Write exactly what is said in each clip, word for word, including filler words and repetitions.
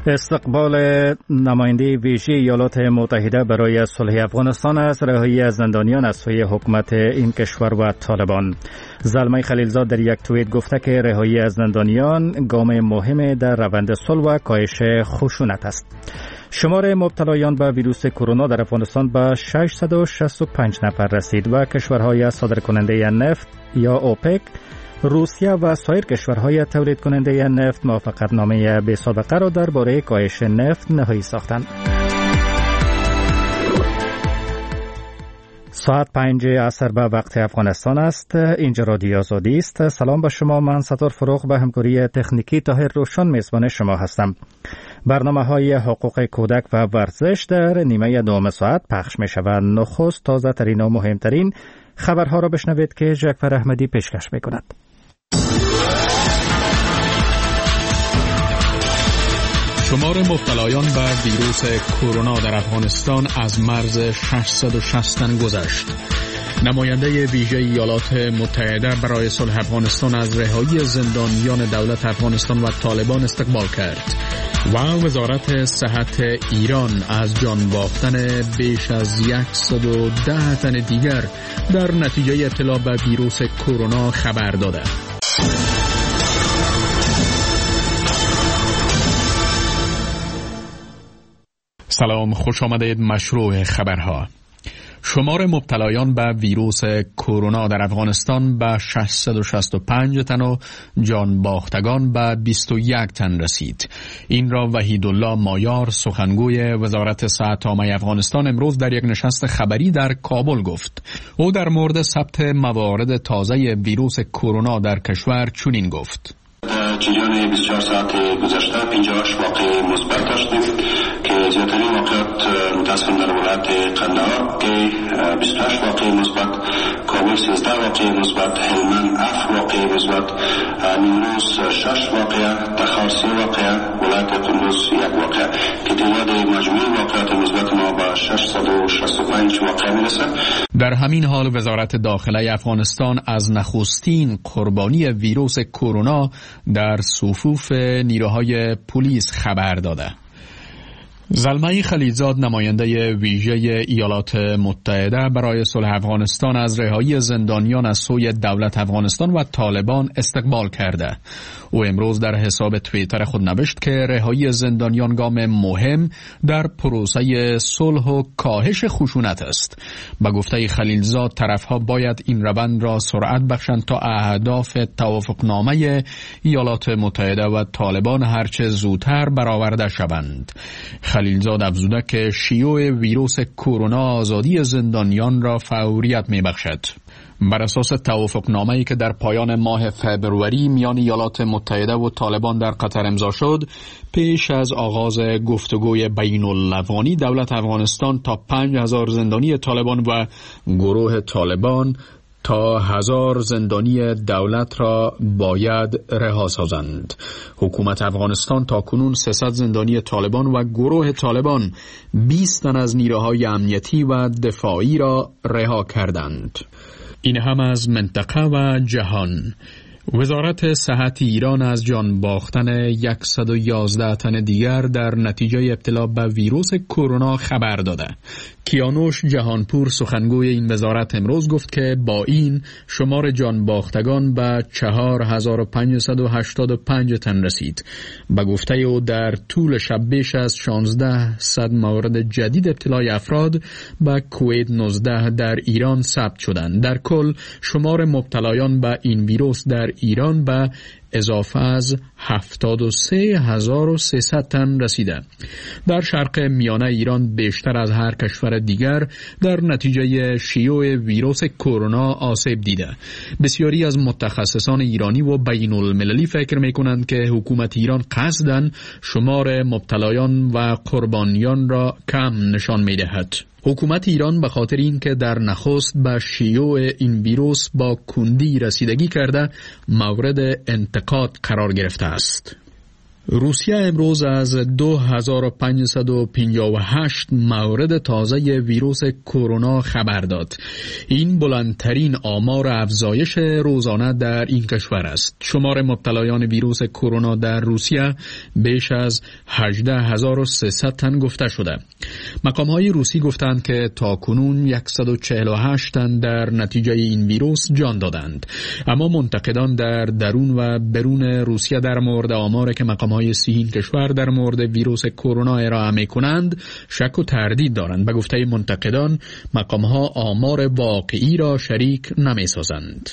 استقبال نماینده ویژه ایالات متحده برای صلح افغانستان از رهایی از زندانیان از سوی حکومت این کشور و طالبان. زلمه خلیلزاد در یک توییت گفته که رهایی از زندانیان گام مهم در روند صلح و کاهش خشونت است. شمار مبتلایان به ویروس کرونا در افغانستان به ششصد و شصت و پنج نفر رسید و کشورهای صادرکننده نفت یا اوپک، روسیه و سایر کشورهای تولید کننده نفت موافقتنامه بی سابقه را درباره کاهش نفت نهایی ساختند. ساعت پنج عصر به وقت افغانستان است. اینجا رادیو آزادی است. سلام به شما. من ستار فروغ به همکاری تکنیکی طاهر روشن میزبان شما هستم. برنامه های حقوق کودک و ورزش در نیمه دوم ساعت پخش می شود. نخست تازه ترین و مهمترین خبرها را بشنوید که جعفر احمدی پیشکش می کند. شمار مبتلایان به ویروس کرونا در افغانستان از مرز ششصد و شصت تن گذشت. نماینده ویژه ایالات متحده برای صلح افغانستان از رهایی زندانیان دولت افغانستان و طالبان استقبال کرد و وزارت صحت ایران از جان باختن بیش از صد و ده تن دیگر در نتیجه ابتلا به ویروس کرونا خبر داده. سلام، خوش آمدید. مشروع خبرها. شمار مبتلایان به ویروس کرونا در افغانستان به ششصد و شصت و پنج تن و جان باختگان به بیست و یک تن رسید. این را وحیدالله مایار، سخنگوی وزارت صحت عامه افغانستان، امروز در یک نشست خبری در کابل گفت. او در مورد ثبت موارد تازه ویروس کرونا در کشور چنین گفت: در جریان بیست و چهار ساعت گذشته پنجاه و هشت واقعه مثبت داشتیم که زیادترین واقعات متاسفانه در ولایت قندهار که بیست و هشت واقعه مثبت، کابل سیزده واقعه مثبت، هلمند هفت واقعه مثبت، نیمروز شش واقعه، تخار سه واقعه، ولایت قندوز یک واقعه که تعداد مجموعی واقعات مثبت ما به ششصد و شصت و پنج واقعه میرسد. در همین حال وزارت داخله افغانستان از نخستین قربانی ویروس کرونا در صفوف نیروهای پلیس خبر داده. زلمه خلیلزاد، نماینده ویژه ایالات متحده برای صلح افغانستان از رهایی زندانیان از سوی دولت افغانستان و طالبان استقبال کرده. او امروز در حساب توییتر خود نوشت که رهایی زندانیان گام مهم در پروسه صلح و کاهش خشونت است. به گفته خلیلزاد، طرفها باید این روند را سرعت بخشند تا اهداف توافقنامه ایالات متحده و طالبان هرچه زودتر برآورده شوند. خلیلزاد افزوده که شیوع ویروس کرونا آزادی زندانیان را فوریت می بخشد. بر اساس توافقنامه‌ای که در پایان ماه فبروری میان ایالات متحده و طالبان در قطر امضا شد، پیش از آغاز گفتگوی بین الافغانی، دولت افغانستان تا پنج هزار زندانی طالبان و گروه طالبان تا هزار زندانی دولت را باید رها سازند. حکومت افغانستان تا کنون سیصد زندانی طالبان و گروه طالبان بیست تن از نیروهای امنیتی و دفاعی را رها کردند. این هم از منطقه و جهان. وزارت صحت ایران از جان باختن صد و یازده تن دیگر در نتیجه ابتلا به ویروس کرونا خبر داده. کیانوش جهانپور، سخنگوی این وزارت، امروز گفت که با این شمار جان باختگان به چهار هزار و پانصد و هشتاد و پنج تن رسید. به گفته او در طول شب بیش از شانزده صد مورد جدید ابتلای افراد به کووید نوزده در ایران ثبت شدند. در کل شمار مبتلایان به این ویروس در ایران به اضافه از هفتاد و سه هزار و سیصد تن رسیده. در شرق میانه ایران بیشتر از هر کشور دیگر در نتیجه شیوع ویروس کرونا آسیب دیده. بسیاری از متخصصان ایرانی و بین المللی فکر می کنند که حکومت ایران قصداً شمار مبتلایان و قربانیان را کم نشان می دهد. حکومت ایران به خاطر این که در نخست به شیوع این ویروس با کندی رسیدگی کرده مورد انتقاد قرار گرفته است. روسیه امروز از دو هزار و پانصد و پنجاه و هشت مورد تازه ویروس کرونا خبر داد. این بلندترین آمار افزایش روزانه در این کشور است. شمار مبتلایان ویروس کرونا در روسیه بیش از هجده هزار و سیصد تن گفته شده. مقام‌های روسی گفتند که تاکنون صد و چهل و هشت تن در نتیجه این ویروس جان دادند. اما منتقدان در درون و برون روسیه در مورد آمار که مقام های این کشور در مورد ویروس کرونا ارائه می‌کنند شک و تردید دارند. به گفته منتقدان مقام‌ها آمار واقعی را شریک نمی‌سازند.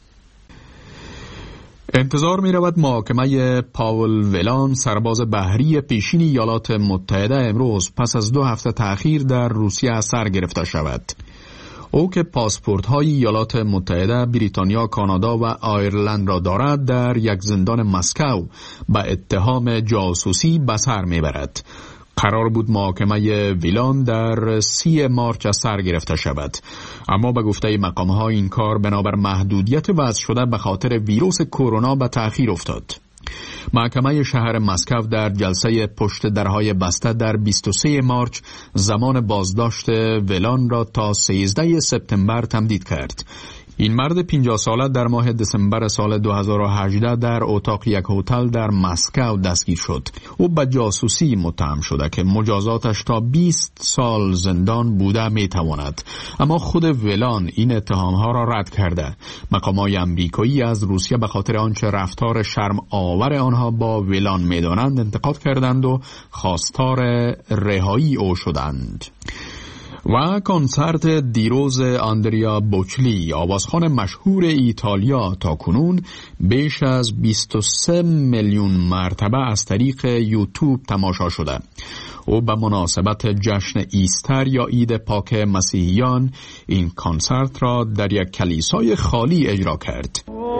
انتظار می‌رود محاکمه پاول ولان سرباز بحری پیشین ایالات متحده امروز پس از دو هفته تأخیر در روسیه سر گرفته شود. او که پاسپورت های ایالات متحده، بریتانیا، کانادا و آیرلند را دارد در یک زندان مسکو به اتهام جاسوسی به سر میبرد. قرار بود محاکمه ویلان در سی مارچ سر گرفته شود، اما به گفته مقام ها این کار بنابر محدودیت وضع شده به خاطر ویروس کرونا به تأخیر افتاد. محکمه شهر مسکو در جلسه پشت درهای بسته در بیست و سوم مارچ زمان بازداشت ولان را تا سیزدهم سپتامبر تمدید کرد. این مرد پنجاه ساله در ماه دسامبر سال دو هزار و هجده در اتاق یک هتل در مسکو دستگیر شد. او به جاسوسی متهم شده که مجازاتش تا بیست سال زندان بوده میتواند، اما خود ولان این اتهامها را رد کرده. مقامات امریکایی از روسیه به خاطر آنچه رفتار شرم آور آنها با ولان میدانند انتقاد کردند و خواستار رهایی او شدند. و کنسرت دیروز آندریا بوچلی، آوازخوان مشهور ایتالیا، تا کنون بیش از بیست و سه میلیون مرتبه از طریق یوتیوب تماشا شده. او به مناسبت جشن ایستر یا عید پاک مسیحیان این کنسرت را در یک کلیسای خالی اجرا کرد.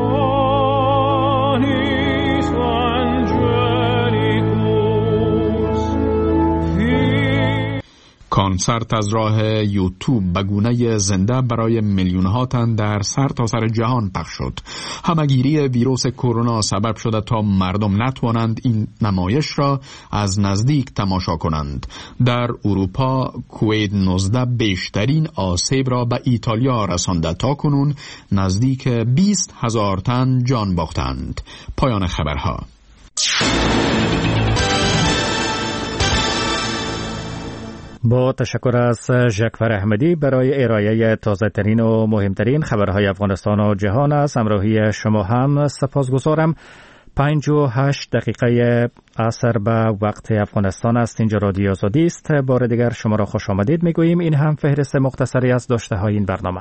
کنسرت از راه یوتیوب به گونه زنده برای میلیون ها تن در سر تا سر جهان پخش شد. همهگیری ویروس کرونا سبب شده تا مردم نتوانند این نمایش را از نزدیک تماشا کنند. در اروپا کووید نوزده بیشترین آسیب را به ایتالیا رسانده. تا کنون نزدیک بیست هزار تن جان باختند. پایان خبرها. با تشکر از ژکفر احمدی برای ارائه تازه ترین و مهمترین خبرهای افغانستان و جهان است. همراهی شما هم سپاسگزارم. پنج و هشت دقیقه عصر به وقت افغانستان است. اینجا رادیو آزادی است. بار دیگر شما را خوش آمدید میگوییم. این هم فهرست مختصری از داشته های این برنامه.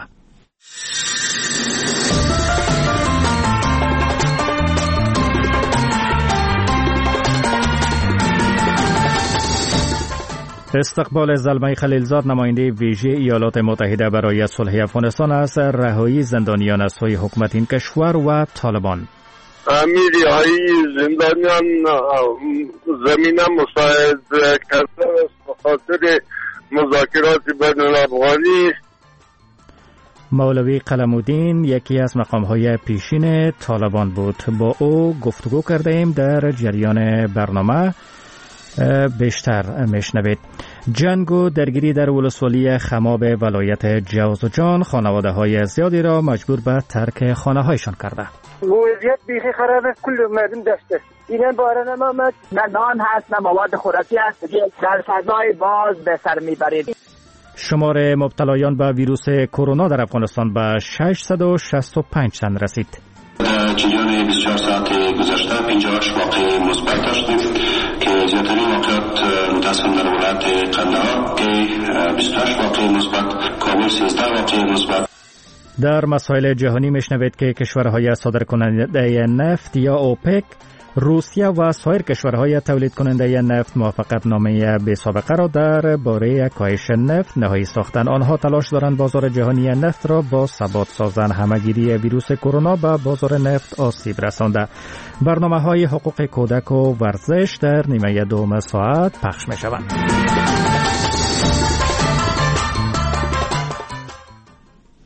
استقبال زلمه خلیلزاد، نماینده ویژه ایالات متحده برای صلح افغانستان از رهایی زندانیان از سوی حکومت این کشور و طالبان. رهایی زندانیان زمینه مساعد کرده است به خاطر مذاکرات بین الافغانی. مولوی قلمودین یکی از مقام‌های پیشین طالبان بود. با او گفتگو کردیم. در جریان برنامه بیشتر میشنوید. جنگ و درگیری در ولسوالی خماب ولایت جوزجان خانواده های زیادی را مجبور به ترک خانه هایشان کرده. وضعیت بیخی خرابه، کل مردم دسته. اینا باران نمامد، نه نان هست نه مواد خوراکی هست، در فضای باز به سر میبرید. شمار مبتلایان به ویروس کرونا در افغانستان به ششصد و شصت و پنج تن رسید. جریان بیست و چهار ساعت گذشته پنجاه و هشت واقعه مثبت داشتیم که زیادترین واقعات متاسفانه در ولایت قندهار که بیست و هشت واقعه مثبت، کابل سیزده واقعه مثبت. در مسائل جهانی میشنوید که کشورهای صادرکننده نفت یا اوپک، روسیه و سایر کشورهای تولید کننده نفت موافقت نامه بی سابقه را در باره کاهش نفت نهایی ساختند. آنها تلاش دارند بازار جهانی نفت را با ثبات سازند. همهگیری ویروس کرونا به بازار نفت آسیب رسانده. برنامه‌های حقوق کودک و ورزش در نیمه دوم ساعت پخش می‌شوند.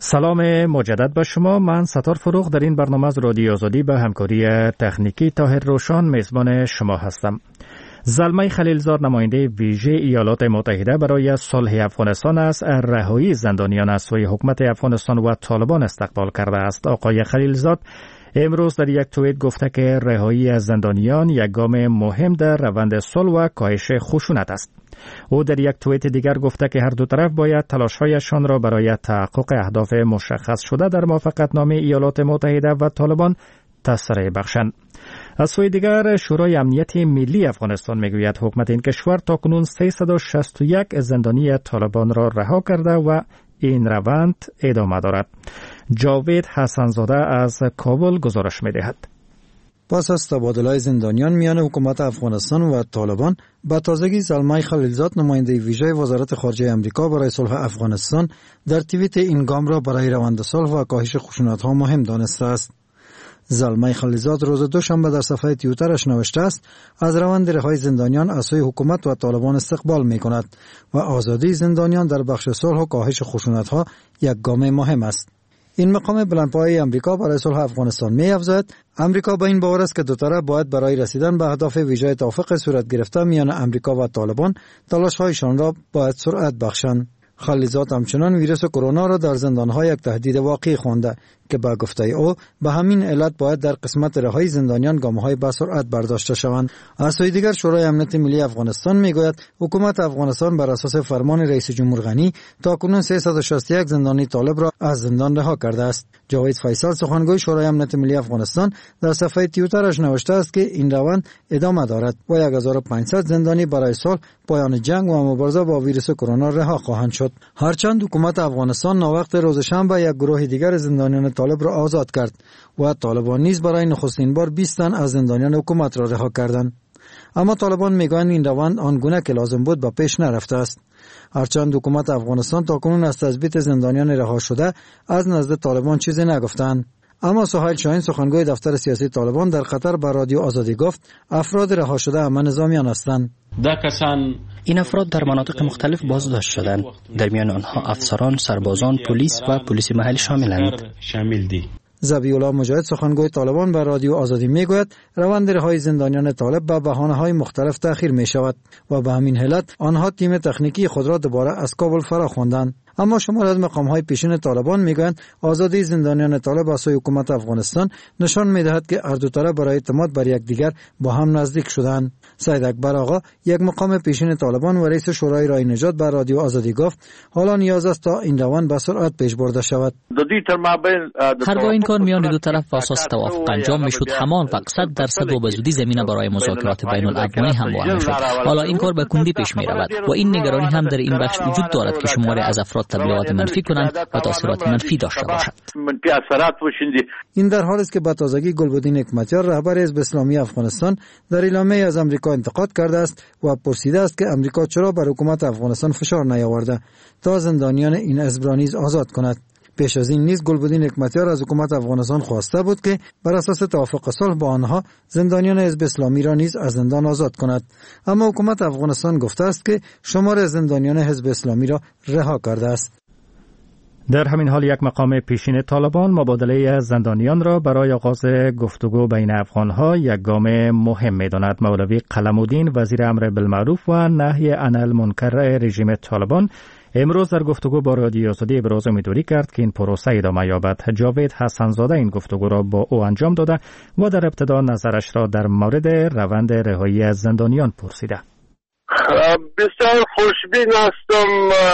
سلام مجدد به شما. من ستار فروغ در این برنامه از رادیو آزادی به همکاری تکنیکی طاهر روشان میزبان شما هستم. زلمه خلیلزاد نماینده ویژه ایالات متحده برای صلح افغانستان از رهایی زندانیان از سوی حکومت افغانستان و طالبان استقبال کرده است. آقای خلیلزاد امروز در یک توییت گفته که رهایی از زندانیان یک گام مهم در روند صلح و کاهش خشونت است. او در یک توییت دیگر گفته که هر دو طرف باید تلاش‌هایشان را برای تحقق اهداف مشخص شده در موافقتنامه ایالات متحده و طالبان تسریع بخشند. از سوی دیگر شورای امنیت ملی افغانستان میگوید حکومت این کشور تاکنون سیصد و شصت و یک زندانی طالبان را رها کرده و این روند ادامه دارد. جاوید حسنزاده از کابل گزارش می‌دهد. پس از تبادل‌های زندانیان میان حکومت افغانستان و طالبان، به تازگی زلمه خلیلزاد نماینده ویژه وزارت خارجه آمریکا برای صلح افغانستان در توییت این گام را برای روند صلح و کاهش خشونت‌ها مهم دانسته است. زلمه خلیلزاد روز دوشنبه در صفحه توییترش نوشته است از روند رهایی زندانیان از سوی حکومت و طالبان استقبال می‌کند و آزادی زندانیان در بخش صلح و کاهش خشونت‌ها یک گام مهم است. این مقام بلندپایه آمریکا برای صلح افغانستان می‌افزاید آمریکا با این باور است که دو طرف باید برای رسیدن به اهداف ویژه توافق صورت گرفته میان آمریکا و طالبان تلاش‌هایشان را باید سرعت بخشند. خلیلزاد همچنان ویروس کرونا را در زندان‌ها یک تهدید واقعی خوانده که با گفته او به همین علت باید در قسمت رهایی زندانیان گام‌های با سرعت برداشته شوند. از سوی دیگر شورای امنیت ملی افغانستان میگوید حکومت افغانستان بر اساس فرمان رئیس جمهور غنی تاکنون سیصد و شصت و یک زندانی طالب را از زندان رها کرده است. جاوید فیصل سخنگوی شورای امنیت ملی افغانستان در صفحه توییترش نوشته است که این روند ادامه دارد و هزار و پانصد زندانی برای صلح، پایان جنگ و مبارزه با ویروس کرونا رها خواهند شد. هرچند حکومت افغانستان ناوقت روز شنبه یک گروه دیگر زندانیان طالب را آزاد کرد و طالبان نیز برای نخستین بار بیست تن از زندانیان حکومت را رها کردند، اما طالبان میگویند این روند آنگونه که لازم بود به پیش نرفته است. هرچند حکومت افغانستان تاکنون از تثبیت زندانیان رها شده از نزد طالبان چیزی نگفتند، اما سهیل شاهین سخنگوی دفتر سیاسی طالبان در قطر به رادیو آزادی گفت افراد رها شده همه نظامیان هستند. این افراد در مناطق مختلف بازداشت شدند، در میان آنها افسران، سربازان، پلیس و پلیس محلی شاملند. ذبیح الله مجاهد سخنگوی طالبان به رادیو آزادی میگوید روند رهایی زندانیان طالب به بهانه‌های مختلف تأخیر می شود و به همین علت آنها تیم تکنیکی خود را دوباره از کابل فرا خواندند. اما شماری از مقام‌های پیشین طالبان میگویند آزادی زندانیان طالب از سوی حکومت افغانستان نشان می‌دهد که هر دو طرف برای اعتماد بر یکدیگر با هم نزدیک شدند. سید اکبر آقا یک مقام پیشین طالبان و رئیس شورای رای نجات به رادیو آزادی گفت حالا نیاز است تا این روند به سرعت پیش برده شود. هرگاه این کار میان دو طرف واساس توافق انجام میشد همان وقت صد درصد و به زودی زمینه برای مذاکرات بین الافغانی هموار میشد. حالا این کار به کندی پیش میرود و این نگرانی هم در این بخش وجود دارد که شماری از افراد تبلیغات منفی کنند و تاثیرات منفی داشته باشد. این در حالی است که با تازگی گلبدین حکمتیار رهبر حزب اسلامی افغانستان در اعلامیه از آمریکا انتقاد کرده است و پرسیده است که آمریکا چرا بر حکومت افغانستان فشار نیاورده تا زندانیان این حزب را نیز آزاد کند. پیش از این نیز گلبدین حکمتیار از حکومت افغانستان خواسته بود که بر اساس توافق صلح با آنها زندانیان حزب اسلامی را نیز از زندان آزاد کند، اما حکومت افغانستان گفته است که شمار زندانیان حزب اسلامی را رها کرده است. در همین حال یک مقام پیشین طالبان مبادله زندانیان را برای آغاز گفتگو بین افغانها یک گام مهم می‌داند. مولوی قلم‌الدین وزیر امر بالمعروف و نهی عن المنکر رژیم طالبان امروز در گفتگو با رادیو آزادی ابراز امیدواری کرد که این پروسه ادامه یابد. جاوید حسنزاده این گفتگو را با او انجام داده و در ابتدا نظرش را در مورد روند رهایی از زندانیان پرسیده. بسیار خوشبین هستم،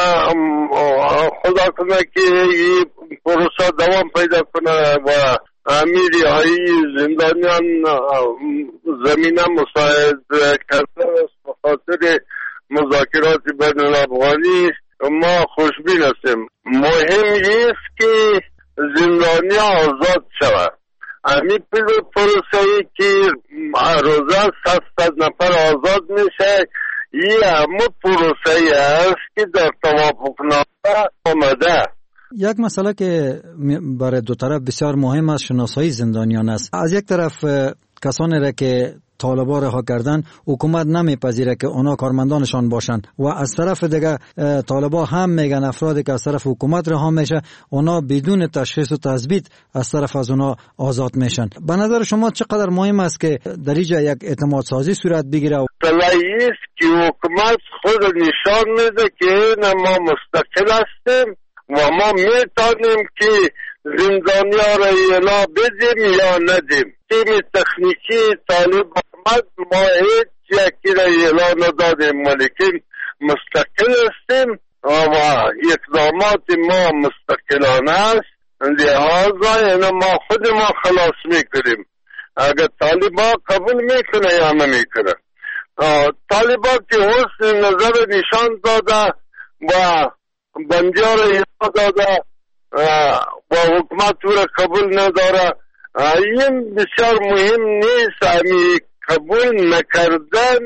خدا کنه که این پروسه دوام پیدا کنه و امیر های زندانیان زمینه مساعد کرده است به خاطر مذاکرات بین الافغانی. ما خوشبین هستیم. مهم است که زندانی آزاد شود. همین پروسه ای که روزه صد نفر آزاد میشه این همه پروسه ای است که در توافقنامه آمده. یک مسئله که برای دو طرف بسیار مهم است شناسایی زندانیان است. از یک طرف کسانی را که طالبان رها کردن، حکومت نمیپذیره که اونا کارمندانشان باشند و از طرف دیگه طالبان هم میگن افرادی که از طرف حکومت رها میشه اونا بدون تشخیص و تثبیت از طرف از اونا آزاد میشن. به نظر شما چقدر مهم است که در اینجا یک اعتماد سازی صورت بگیره؟ طلایی است که حکومت خود نشان میده که ما مستقل هستیم و ما میتونیم که زندانیا را اعلا بدیم یا ندیم. تیم تکنیکی طالب آمد ما هیچ یکی را اعلا ندادیم ولیکن مستقل هستیم و اقدامات ما مستقلانه است، لحاظا یعنی ما خود ما خلاص میکنیم. اگر طالبا قبول میکنه یا نمیکنه. طالبا که حسن نظر نشان داده و بندیار اینا داده و حکومت او را قبول نداره، این بسیار مهم نیست. همی قبول نکردن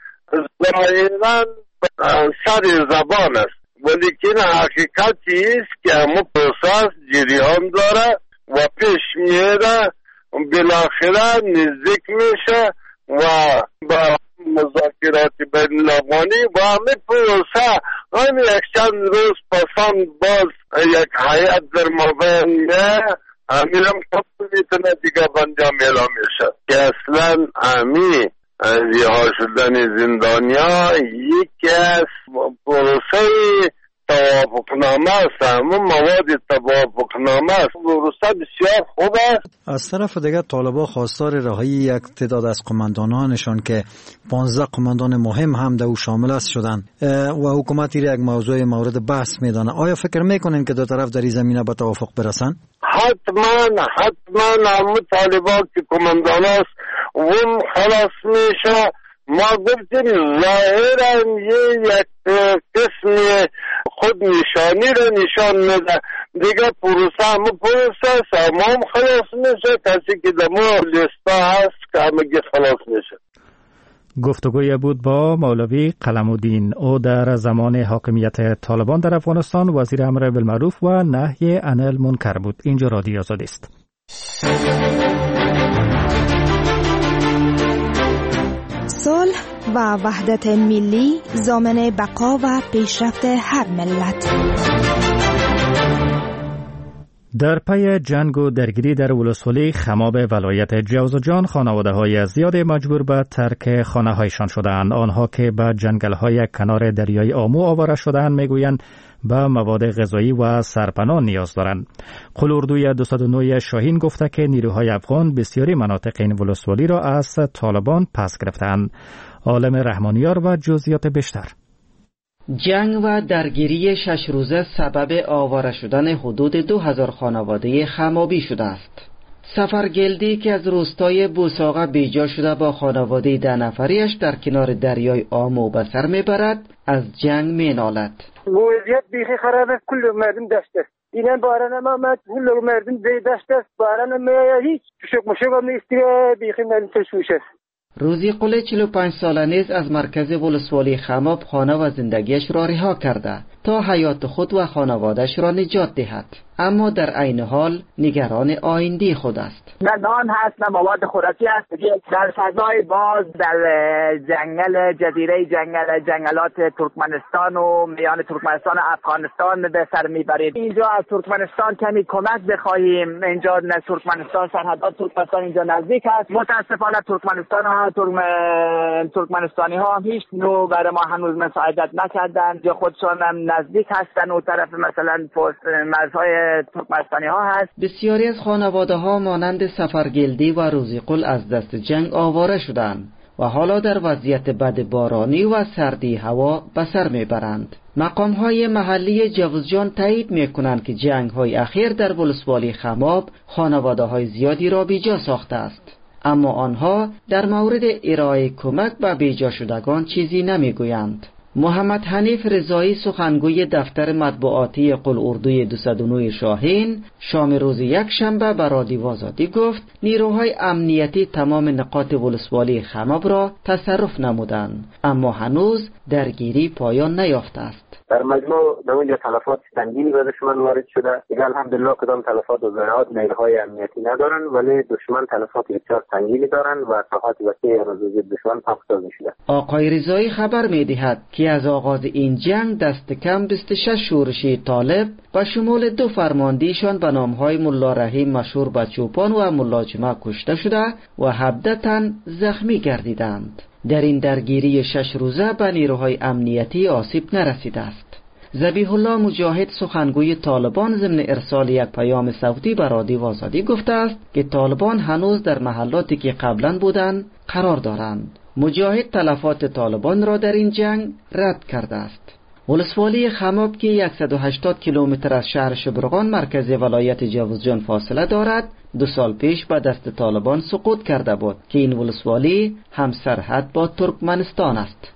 ظاهرا سر زبان است ولیکن حقیقتی است که همه پروسس جریان داره و پیش میره، بالاخره نزدیک میشه و با مذاکرات بین الافغانی و همه پروسه همین یک چند روز پسان باز یک حیات در مابین میه همین هم قبول میتونه دیگه بندیان میلا میشه که اصلا همین رها شدن زندانیا یکی از پروسه توافقنامه است، همون مواد توافقنامه است. پروسه بسیار خوب است. از طرف دیگر طالبان خواستار رهایی یک تعداد از قماندانانشان که پانزده قماندان مهم هم در او شامل است شدند و حکومت را یک موضوع مورد بحث میدانه. آیا فکر میکنین که دو طرف در این زمینه به توافق برسن؟ حتما حتما همون طالبان که قماندان است اون خلاص میشه. ما گفتیم ظاهرا یه یک قسم خود نشانی را نشان میده دیگه پروسه همه پروسه است، همه هم خلاص میشه. کسی که دمو لیستا هست که همه خلاص میشه. گفتگوی بود با مولوی قلم‌الدین. او در زمان حاکمیت طالبان در افغانستان وزیر امر بالمعروف و نهی عن المنکر بود. اینجا رادیو آزادی است. صلح و وحدت ملی ضامن بقا و پیشرفت هر ملت. در پی جنگ و درگیری در ولسوالی خماب ولایت جوزجان خانواده‌های زیادی مجبور به ترک خانه‌هایشان شدند. آنها که به جنگل‌های کنار دریای آمو آواره شدند میگویند به مواد غذایی و سرپناه نیاز دارند. قلوردوی دویست و نه شاهین گفته که نیروهای افغان بسیاری مناطق این ولسوالی را از طالبان پس گرفتند. عالم رحمانیار و جزئیات بیشتر. جنگ و درگیری شش روزه سبب آواره شدن حدود دو هزار خانواده خمابی شده است. سفرگلدی که از روستای بوساغه بیجا شده با خانواده ده نفریش در کنار دریای آمو به سر میبرد از جنگ مینالد. وضعیت بیخی خراب است، کل مردم دشت است. اینم باران ما مت کل مردم دشت است، باران ما هیچ شک مشک نیست، بیخی مردم تشویش است. روزی قله چهل و پنج ساله نیز از مرکز ولسوالی خماب خانه و زندگیش را رها کرده تا حیات خود و خانوادش را نجات دهد، اما در عین حال نگران آینده خود است. نه نان هست نه مواد خوراکی هست. در فضای باز در جنگل جزیره جنگل جنگلات ترکمنستان و میان ترکمنستان و افغانستان به سر میبرید. اینجا از ترکمنستان کمی کمک بخواهیم. اینجا نه ترکمنستان سرحدات ترکمنستان اینجا نزدیک است. متاسفانه ترکمنستان ها ترکم... ترکمنستانی ها هم هیچ نوع برای ما هنوز مساعدت نکردند. یا خودشان هم نزدیک هستن و طرف مثلا پست مرزهای ترکمنستانی ها هست. بسیاری از خانواده ها مانند سفرگلدی و روزیقل از دست جنگ آواره شدند و حالا در وضعیت بد بارانی و سردی هوا به سر میبرند. مقام های محلی جوزجان تایید میکنند که جنگ های اخیر در ولسوالی خماب خانواده های زیادی را بیجا ساخته است، اما آنها در مورد ارائه کمک به بیجا شدگان چیزی نمیگویند. محمد حنیف رضایی سخنگوی دفتر مطبوعاتی قلوردوی دویست و نه شاهین شام روز یک شنبه به رادیو آزادی گفت نیروهای امنیتی تمام نقاط ولسوالی خماب را تصرف نمودند، اما هنوز درگیری پایان نیافته است. در مجموع در اونجا تلفات سنگینی به دشمن وارد شده. دیگه الحمدلله کدام تلفات و ضررات نیروهای امنیتی ندارن، ولی دشمن تلفات بسیار سنگینی دارن و ساحات وسیعی را ضد دشمن پاکسازی شده. آقای رضایی خبر می‌دهد که از آغاز این جنگ دست کم بیست و شش شورشی طالب و شمول دو فرماندهشان به نام‌های ملا رحیم مشهور به چوپان و ملا جمعه کشته شده و هفده تن زخمی گردیدند. در این درگیری شش روزه به نیروهای امنیتی آسیب نرسیده است. ذبیح الله مجاهد سخنگوی طالبان ضمن ارسال یک پیام صوتی به رادیو آزادی گفته است که طالبان هنوز در محلاتی که قبلا بودند قرار دارند. مجاهد تلفات طالبان را در این جنگ رد کرده است. ولسوالی خماب که صد و هشتاد کیلومتر از شهر شبرغان مرکز ولایت جوزجان فاصله دارد، دو سال پیش به دست طالبان سقوط کرده بود که این ولسوالی هم سرحد با ترکمنستان است.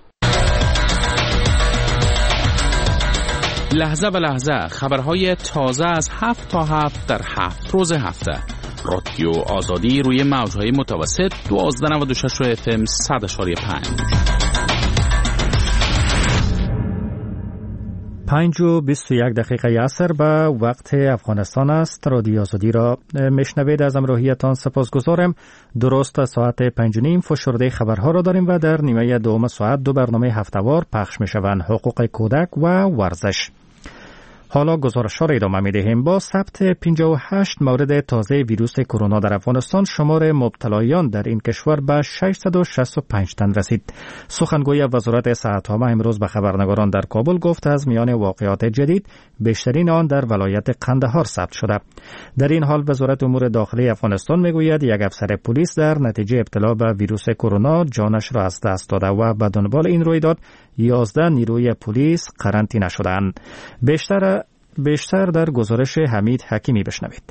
لحظه به لحظه خبرهای تازه از هفت تا هفت در هفت روز هفته. رادیو آزادی روی موجهای متوسط دوازده نود و شش و اف ام صد و پنج. پنج و بیست و یک دقیقه عصر به وقت افغانستان است. رادیو آزادی را میشنوید. از همراهیتان سپاسگزارم. درست ساعت پنج و نیم فشرده خبرها را داریم و در نیمه دوم ساعت دو برنامه هفته‌وار پخش میشوند: حقوق کودک و ورزش. حالا گزارش‌ها را ادامه می‌دهیم. با ثبت پنجاه و هشت مورد تازه ویروس کرونا در افغانستان، شمار مبتلایان در این کشور به ششصد و شصت و پنج تن رسید. سخنگوی وزارت صحت عامه امروز به خبرنگاران در کابل گفت از میان واقعات جدید بیشترین آن در ولایت قندهار ثبت شده. در این حال وزارت امور داخلی افغانستان میگوید یک افسر پلیس در نتیجه ابتلا به ویروس کرونا جانش را از دست داده و به دنبال این رویداد یازده نیروی پلیس قرنطینه شدند. بیشتر بیشتر در گزارش حمید حکیمی بشنوید.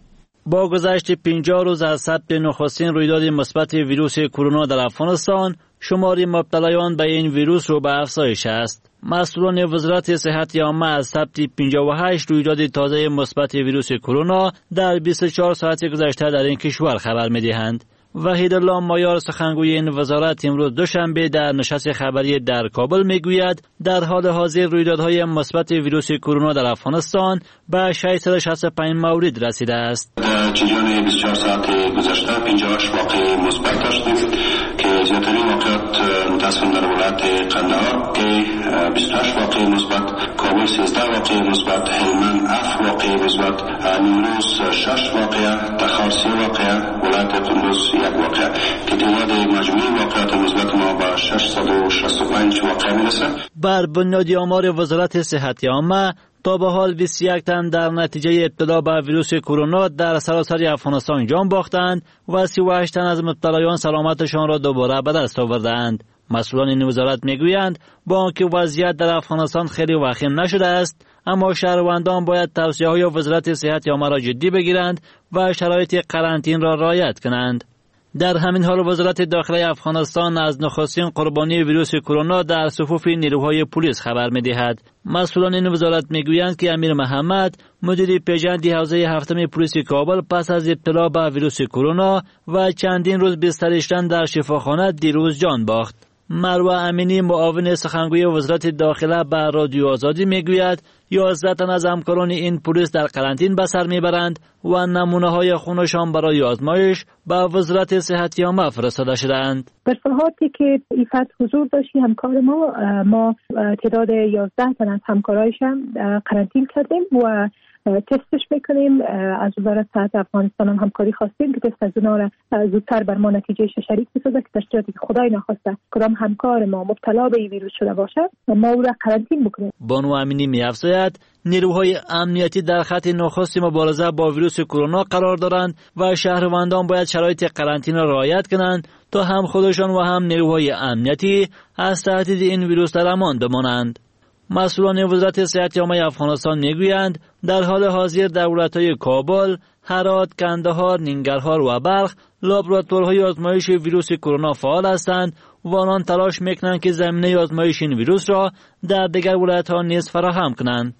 با گذشت پنجاه روز از ثبت نخستین رویداد مثبت ویروس کرونا در افغانستان، شمار مبتلایان به این ویروس رو به افزایش است. مسئولان وزارت صحت عامه از ثبت پنجاه و هشت رویداد تازه مثبت ویروس کرونا در بیست و چهار ساعت گذشته در این کشور خبر می‌دهند. وحیدالله مایار سخنگوی این وزارت امروز دوشنبه در نشست خبری در کابل میگوید در حال حاضر رویدادهای مثبت ویروس کرونا در افغانستان به ششصد و شصت و پنج مورد رسیده است. در جریان بیست و چهار ساعت گذشته پنجاه و هشت واقعه مثبت داشتیم که زیادترین واقعات متاسفانه در ولایت قندهار که بیست و هشت واقعه مثبت، کابل سیزده واقعه مثبت، هلمند هفت واقعه مثبت، نیمروز شش واقعه، تخار سه واقعه، ولایت قندوز یک واقعه که تعداد مجموعی واقعات مثبت ما به ششصد و شصت و پنج واقعه میرسه. بر بنیاد آمار وزارت صحت عامه تا به حال بیست و یک تن در نتیجه ابتلا به ویروس کرونا در سراسر افغانستان جان باختند و سی و هشت تن از مبتلایان سلامتشان را دوباره به دست آوردند. مسئولان این وزارت میگویند با آنکه وضعیت در افغانستان خیلی وخیم نشده است، اما شهروندان باید توصیه‌های وزارت صحت عامه را جدی بگیرند و شرایط قرنطینه را رعایت کنند. در همین حال وزارت داخلی افغانستان از نخستین قربانی ویروس کرونا در صفوف نیروهای پلیس خبر می‌دهد. مسئولان این وزارت میگویند که امیر محمد، مدیر پیژند حوزه هفتم پلیس کابل، پس از ابتلا به ویروس کرونا و چندین روز بستریش در شفاخانه دیروز جان باخت. مروه امینی، معاون سخنگوی وزارت داخله، به رادیو آزادی میگوید یازده تن از همکاران این پلیس در قرنطینه به سر میبرند و نمونه های خونشان برای آزمایش به وزارت صحت عامه فرستاده شدند. در صورتی که ایفت حضور داشتی همکار ما ما تعداد یازده تن از همکارایشان قرنطینه کردیم و تستش میکنیم. از وزارت صحت افغانستان هم همکاری خواستیم که تست از اونا را زودتر بر ما نتیجه شریک بسازه که در صورتی که خدای نخواسته کدام همکار ما مبتلا به این ویروس شده باشد ما او را قرنطینه بکنیم. بانو امینی می‌افزاید نیروهای امنیتی در خط نخست مبارزه با ویروس کرونا قرار دارند و شهروندان باید شرایط قرنطینه را رعایت کنند تا هم خودشان و هم نیروهای امنیتی از تهدید این ویروس در امان بمانند. مسئولان وزارت صحت عامه افغانستان میگویند در حال حاضر در ولایت‌های کابل، هرات، کندهار، ننگرهار و بلخ لابراتوارهای آزمایش ویروس کرونا فعال هستند و آنان تلاش میکنند که زمینه آزمایش این ویروس را در دیگر ولایت‌ها نیز فراهم کنند.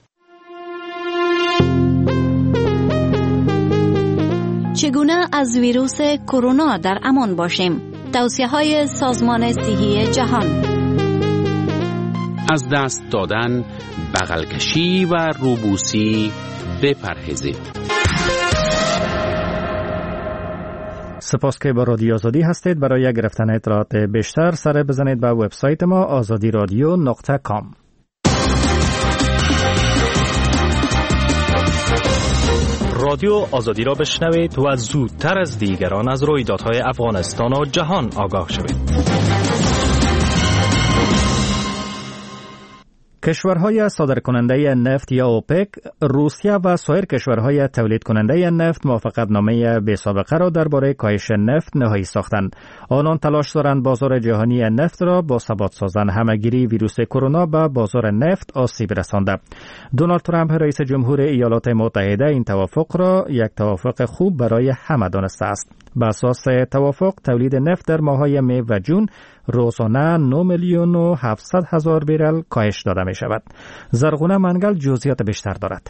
چگونه از ویروس کرونا در امان باشیم؟ توصیه‌های سازمان صحی جهان. از دست دادن بغل کشی و روبوسی بپرهیزید. سپاس که با رادیو آزادی هستید. برای گرفتن اطلاعات بیشتر سر بزنید به وبسایت ما آزادی رادیو نقطه کام. رادیو آزادی را بشنوید و زودتر از دیگران از رویدادهای افغانستان و جهان آگاه شوید. کشورهای صادرکننده نفت یا اوپک، روسیه و سایر کشورهای تولید کننده نفت موافقتنامه بی‌سابقه را درباره کاهش نفت نهایی ساختند. آنان تلاش دارند بازار جهانی نفت را با ثبات سازند. همه‌گیری ویروس کرونا به بازار نفت آسیب رسانده. دونالد ترامپ رئیس جمهور ایالات متحده این توافق را یک توافق خوب برای همه دانسته است. بر اساس توافق تولید نفت در ماه‌های می و جون روزانه نه میلیون و هفتصد هزار برل کاهش داده می شود. زرغونه منگل جزئیات بیشتر دارد.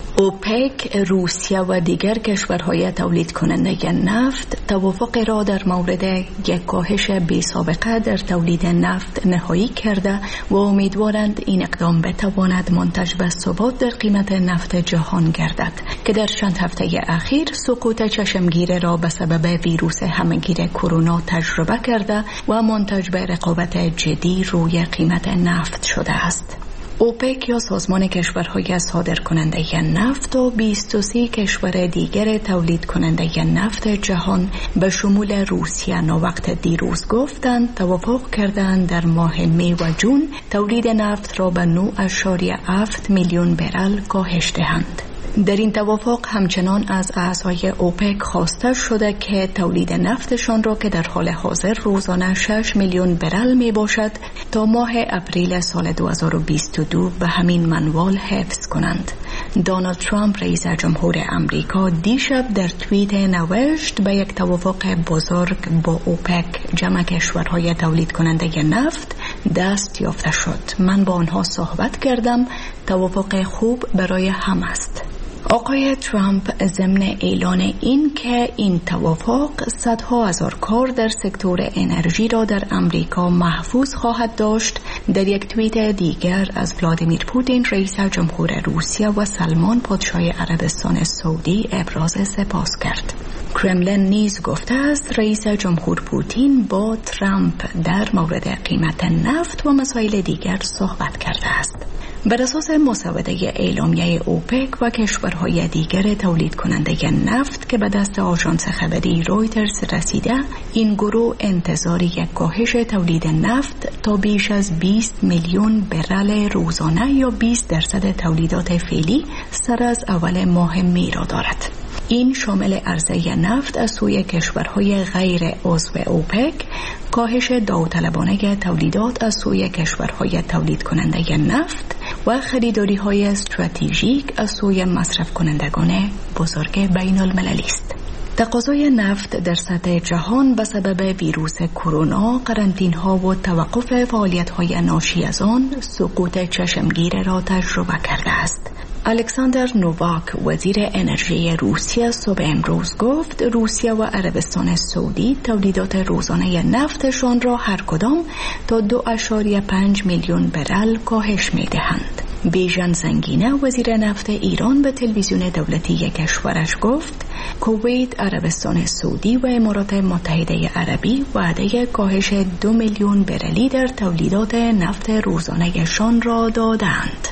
اوپک، روسیه و دیگر کشورهای تولید کننده نفت توافق را در مورد یک کاهش بی سابقه در تولید نفت نهایی کرده و امیدوارند این اقدام بتواند منتج به ثبات در قیمت نفت جهان گردد که در چند هفته اخیر سقوط چشمگیر را به سبب ویروس همهگیر کرونا تجربه کرده و منتج به رقابت جدی روی قیمت نفت شده است. اوپک یا سازمان کشورهای صادرکننده نفت و بیست و سه کشور دیگر تولید کننده نفت جهان به شمول روسیه ناوقت دیروز گفتند توافق کردند در ماه می و جون تولید نفت را به نه ممیز هفت میلیون برل کاهش دهند. در این توافق همچنان از اعضای اوپک خواسته شده که تولید نفتشان را که در حال حاضر روزانه شش میلیون برل می باشد تا ماه اپریل سال دو هزار و بیست و دو به همین منوال حفظ کنند. دونالد ترامپ رئیس جمهور امریکا دیشب در توییت نوشت به یک توافق بزرگ با اوپک جمع کشورهای تولید کننده نفت دست یافته شد. من با آنها صحبت کردم. توافق خوب برای هم است. آقای ترامپ ضمن اعلان این که این توافق صدها هزار کار در سکتور انرژی را در امریکا محفوظ خواهد داشت، در یک توییت دیگر از ولادیمیر پوتین رئیس جمهور روسیه و سلمان پادشاه عربستان سعودی ابراز سپاس کرد. کرملین نیز گفته است رئیس جمهور پوتین با ترامپ در مورد قیمت نفت و مسائل دیگر صحبت کرده است. بر اساس مسوده اعلامیه اوپک و کشورهای دیگر تولید کننده نفت که به دست آژانس خبری رویترز رسیده، این گروه انتظار یک کاهش تولید نفت تا بیش از بیست میلیون برل روزانه یا بیست درصد تولیدات فعلی سر از اول ماه می را دارد. این شامل عرضه نفت از سوی کشورهای غیر عضو اوپک، کاهش داوطلبانه تولیدات از سوی کشورهای تولید کننده نفت و خریداری‌های استراتژیک از سوی مصرف کنندگان بزرگ بین المللی است. تقاضای نفت در سطح جهان به سبب ویروس کرونا، قرنطینه‌ها و توقف فعالیت‌های ناشی از آن سقوط چشمگیر را تجربه کرده است. الکساندر نوواک وزیر انرژی روسیه صبح امروز گفت روسیه و عربستان سعودی تولیدات روزانه نفتشان را هر کدام تا دو ممیز پنج میلیون برل کاهش می دهند. بیژن زنگینه وزیر نفت ایران به تلویزیون دولتی کشورش گفت کویت، عربستان سعودی و امارات متحده عربی وعده کاهش دو میلیون برلی در تولیدات نفت روزانه‌شان را دادند.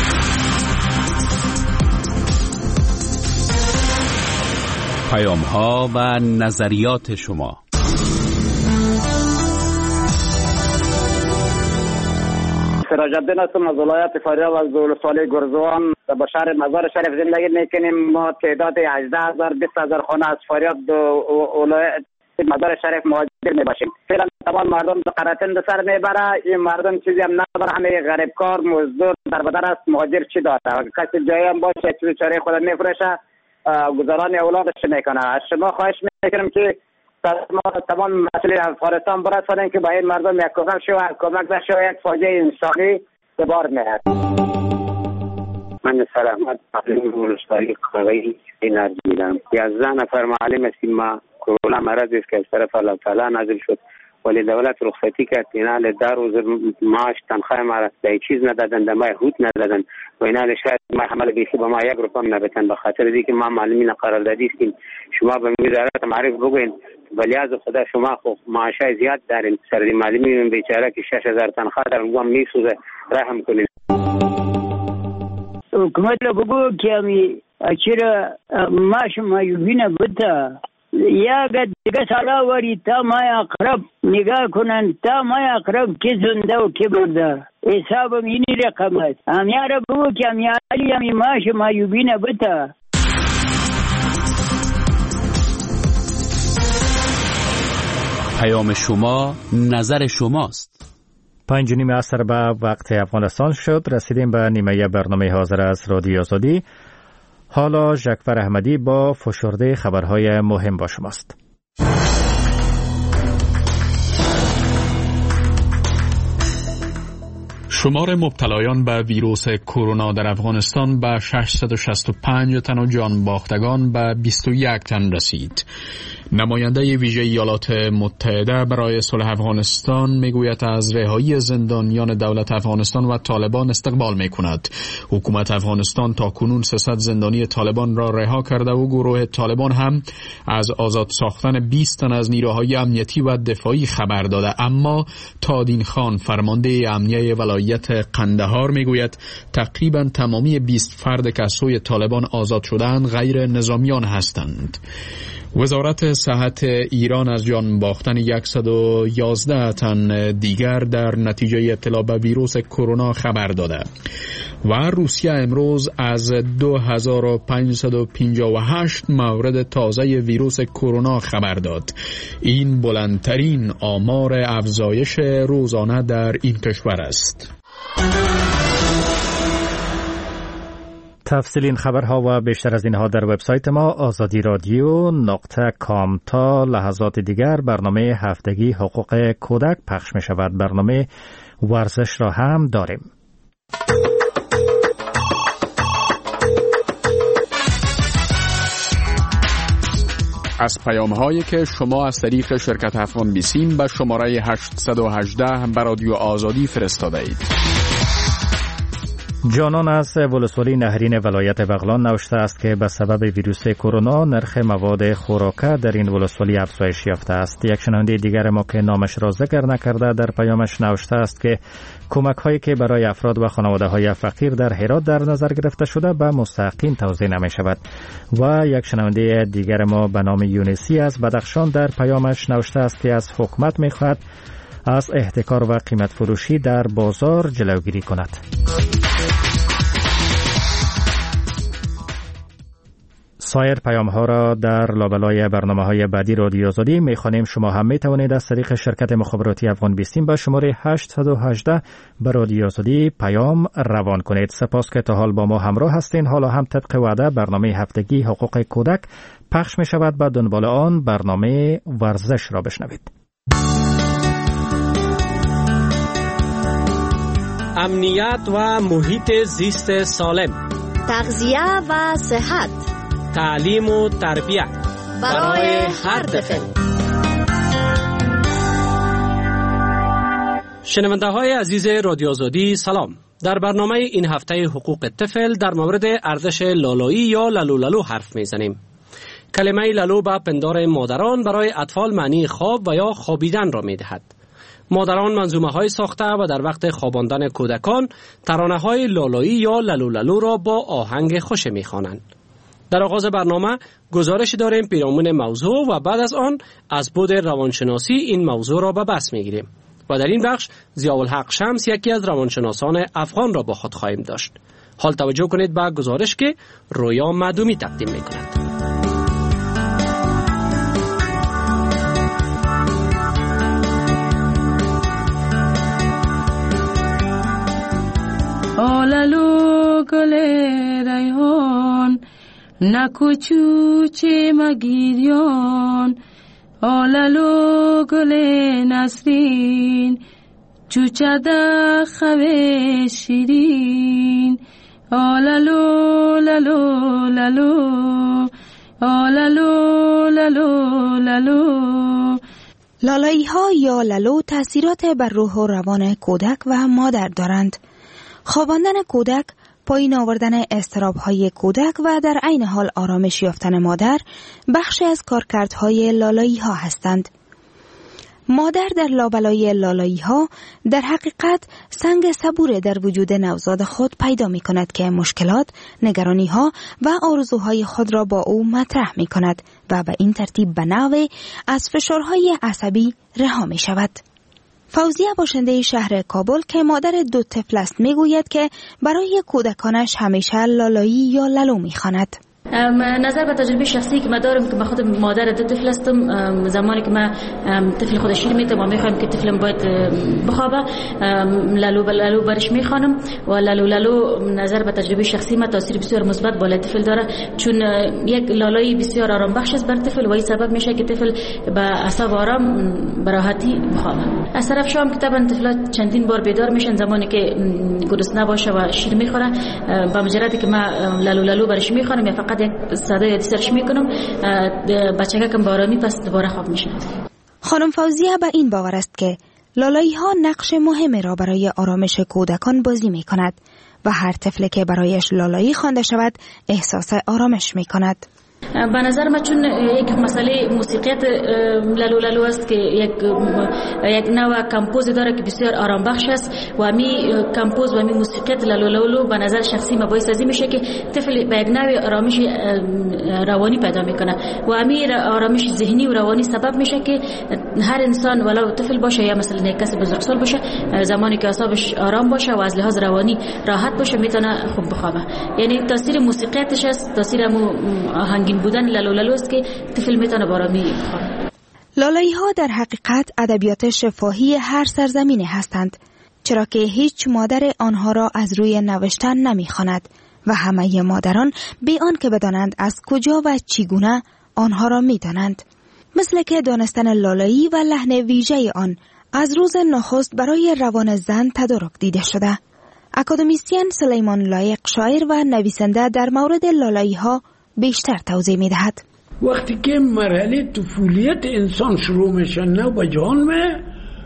پیام ها و نظریات شما. سراج الدین هستم از ولایت فاریاب از دولت‌سالی گرزوان. با شهر مزار شریف زندگی میکنیم. ما تعداد هجده هزار بیست هزار خانه از فاریاب دو ولایت مزار شریف مهاجر میباشیم. فعلا تمام مردم در قرنطینه در سر میبره. این مردم چیزی هم نداره، همه غریبکار مزدور در بدر است. مهاجر چی داره؟ کسی جایی هم باشه چیزی چاره خود میفروشه، گذران اولادش میکنه. از شما خواهش میکنم که تمام مسئله افغانستان برسانیم که با این مردم یک کمک شو کمک نشو یک فاجعه انسانی به بار میاد. من سلامت معلم ولسوالی قوی انرژی میدم. یازده نفر معلم هستیم. ما کرونا مرض است که از طرف الله تعالی نازل شد ولی دولت رخصتی کرد، اینا در روز معاش تنخواه ما را در چیز ندادن، در ماه هوت ندادن و اینا شاید ما حمل بیشی به ما یک روپم نبتن، به خاطر دیگه ما معلمین قراردادی هستیم. شما به وزارت معارف بگوین ولی از خدا شما خو معاشای زیاد دارین، سر معلمین بیچاره که شش هزار تنخواه دارن و هم میسوزه، رحم کنید. حکومت را بگو که همی چرا ماش مایوبین بوده یا دیگه سالا وری تا مای اقرب نگاه کنن، تا مای اقرب که زنده و که برده حساب اینی رقم است. همی را بگو که همی علی همی ماش مایوبین بوده. پیام شما نظر شماست. پنج نیم عصر به وقت افغانستان شد. رسیدیم به نیمه برنامه حاضر از رادیو آزادی. حالا جعفر احمدی با فشرده خبرهای مهم با شماست. شمار مبتلایان به ویروس کرونا در افغانستان به ششصد و شصت و پنج تن و جان باختگان به بیست و یک تن رسید. نماینده ویژه ایالات متحده برای صلح افغانستان میگوید از رهایی زندانیان دولت افغانستان و طالبان استقبال میکند. حکومت افغانستان تا کنون سیصد زندانی طالبان را رها کرده و گروه طالبان هم از آزاد ساختن بیست تن از نیروهای امنیتی و دفاعی خبر داده، اما تادین خان فرمانده امنیه ولایت قندهار میگوید تقریبا تمامی بیست فرد که از سوی طالبان آزاد شدند غیر نظامیان هستند. وزارت صحت ایران از جان باختن صد و یازده تن دیگر در نتیجه ابتلا به ویروس کرونا خبر داده و روسیه امروز از دو هزار و پانصد و پنجاه و هشت مورد تازه ویروس کرونا خبر داد. این بلندترین آمار افزایش روزانه در این کشور است. تفصیل این خبرها و بیشتر از اینها در وبسایت ما آزادی رادیو نقطه کام. تا لحظات دیگر برنامه هفتگی حقوق کودک پخش می شود. برنامه ورزش را هم داریم. از پیام هایی که شما از طریق شرکت افغان بیسیم به شماره هشتصد و هجده به رادیو آزادی فرستاده اید. جانان از ولسوالی نهرین ولایت بغلان نوشته است که به سبب ویروس کرونا نرخ مواد خوراکه در این ولسوالی افزایش یافته است. یک شنونده دیگر ما که نامش را ذکر نکرده در پیامش نوشته است که کمک هایی که برای افراد و خانواده های فقیر در هرات در نظر گرفته شده به مستحقین توزیع نمی شود. و یک شنونده دیگر ما به نام یونسی از بدخشان در پیامش نوشته است که از حکومت می خواهد از احتکار و قیمت فروشی در بازار جلوگیری کند. سایر پیام ها را در لابلای برنامه های بعدی رادیو آزادی می خوانیم. شما هم می توانید از طریق شرکت مخابراتی افغان بیستیم با شماره هشتصد و هجده به رادیو آزادی پیام روان کنید. سپاس که تا حال با ما همراه هستین. حالا هم طبق وعده برنامه هفتگی حقوق کودک پخش می شود. با دنبال آن برنامه ورزش را بشنوید. امنیت و محیط زیست سالم، تغذیه و صحت، تعلیم و تربیت برای هر طفل. شنونده های عزیز رادیو آزادی سلام. در برنامه این هفته حقوق طفل در مورد ارزش لالایی یا لالو لالو حرف میزنیم. کلمه لالو به پندار مادران برای اطفال معنی خواب و یا خوابیدن را میدهد. مادران منظومه های ساخته و در وقت خواباندن کودکان ترانه های لالایی یا لالو لالو را با آهنگ خوش میخوانند. در آغاز برنامه گزارش داریم پیرامون موضوع و بعد از آن از بود روانشناسی این موضوع را به بحث میگیریم و در این بخش ضیاءالحق شمس یکی از روانشناسان افغان را با خود خواهیم داشت. حال توجه کنید به گزارش که رویا معدومی تقدیم میکند. آلالو گل ریحان نکوچو چه مگیریان، آلالو گل نسرین چوچده خواه شیرین، آلالو لالو لالو آلالو لالو لالو. لالایی ها یا لالو تأثیرات بر روح و روان کودک و مادر دارند. خواباندن کودک، پایین آوردن اضطراب های کودک و در عین حال آرامش یافتن مادر بخشی از کارکردهای لالایی ها هستند. مادر در لابلای لالایی ها در حقیقت سنگ صبور در وجود نوزاد خود پیدا می کند که مشکلات، نگرانی ها و آرزوهای خود را با او مطرح می کند و به این ترتیب به نوعی از فشارهای عصبی رها می شود. فوزیه باشنده شهر کابل که مادر دو طفل است می گوید که برای کودکانش همیشه لالایی یا لالو می خواند. نظر به تجربه شخصی که من دارم که من خود مادر دو طفل هستم، زمانی که من طفل خود شیر میدم و میخوایم که طفلم باید بخوابه لالو لالو برش میخوانم و لالو لالو نظر به تجربه شخصی من تاثیر بسیار مثبت بالای طفل داره، چون یک لالایی بسیار آرام بخش است بر طفل و این سبب میشه که طفل به اعصاب آرام به راحتی بخوابه. از طرف شام که طبعا طفلات چندین بار بیدار میشن زمانی که گرسنه باشه و شیر میخوره، با مجردی که من لالو لالو برش میخوانم یا فقط یک صدای سرچ میکنم بچه کم بارمی پس دوباره خواب میشه. خانم فوزیه به این باور است که لالایی ها نقش مهمی را برای آرامش کودکان بازی می کند و هر طفل که برایش لالایی خوانده شود احساس آرامش می کند. به نظر من چون یک مسئله موسیقیت لالو لالو است که یک یک نوع کمپوز داره که بسیار آرام بخش است و امی کمپوز و امی موسیقیت لالو لالو به نظر شخصی ما باعث ازی میشه که طفل به یک نوع آرامش روانی پیدا میکنه و امی آرامش ذهنی و روانی سبب میشه که هر انسان ولو طفل باشه یا مثلا یک کس بزرگسال باشه زمانی که اعصابش آرام باشه و از لحاظ روانی راحت باشه میتونه خوب بخوابه. یعنی تاثیر موسیقیتش است، تاثیر مو آهنگین بودن لالو لالو است که طفل میتونه بارامی بخوابه. لالایی ها در حقیقت ادبیات شفاهی هر سرزمینی هستند، چرا که هیچ مادر آنها را از روی نوشتن نمیخواند و همه مادران بی آن که بدانند از کجا و چگونه آنها را میدانند. مثل که دانستن لالایی و لحن ویژه آن از روز نخست برای روان زن تدارک دیده شده. اکادمیسین سلیمان لایق شاعر و نویسنده در مورد لالایی ها بیشتر توضیح می دهد. وقتی که مرحله طفولیت انسان شروع میشه نه به جان می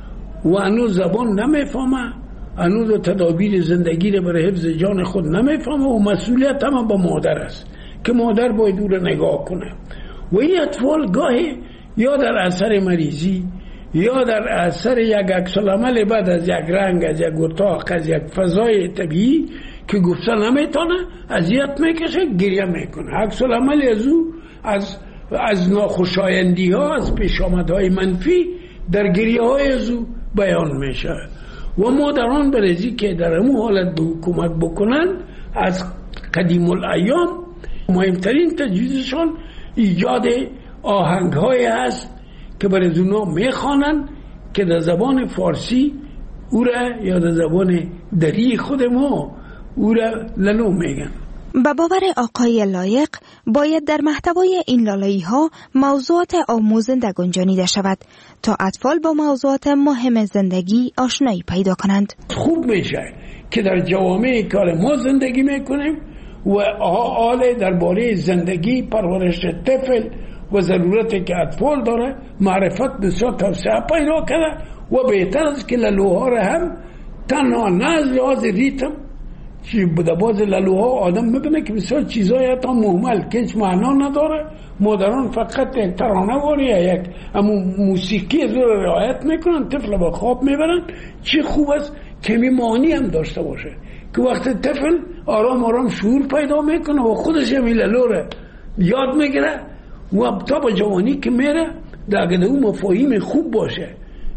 و هنوز زبان نمیفهمه، هنوز تدابیر زندگی را برای حفظ جان خود نمیفهمه و مسئولیت هم با مادر است که مادر باید او را نگاه کنه و این اطفال گاهی یا در اثر مریضی یا در اثر یک عکس‌العمل بعد از یک رنگ، از یک اتاق، از یک فضای طبیعی که گفته نمیتونه اذیت میکشه گریه میکنه. عکس‌العمل از او از از ناخوشایندی ها، از پیش آمدهای منفی در گریه های از او بیان میشه و مادران برزی که در همون حالت به حکومت بکنن از قدیم الایام مهمترین تجویزشان ایجاد آهنگ های هست که برای اونا میخوانن که در زبان فارسی او را یا در زبان دری خود ما او را لالو میگن. به باور آقای لایق باید در محتوای این لالایی ها موضوعات آموزنده گنجانیده شود تا اطفال با موضوعات مهم زندگی آشنایی پیدا کنند. خوب میشه که در جوامع کار ما زندگی میکنیم و آله درباره زندگی، پرورش طفل و ضرورتی که اطفال داره معرفت بسیار توسعه پیدا کرده و بهتر است که لالوها را هم تنها نه از لحاظ ریتم چی بوده باز لالوها آدم میبینه که بسیار چیزای حتی مهمل که هیچ معنا نداره، مادران فقط یک ترانه واری یک اما موسیقی از رو رعایت میکنن، طفل با خواب میبرن. چی خوب است که معانی هم داشته باشه که وقت طفل آرام آرام شعور پیدا میکنه و خودش هم لالو را یاد میگیره و تا با جوانی که میره در اون مفاهیم خوب باشه،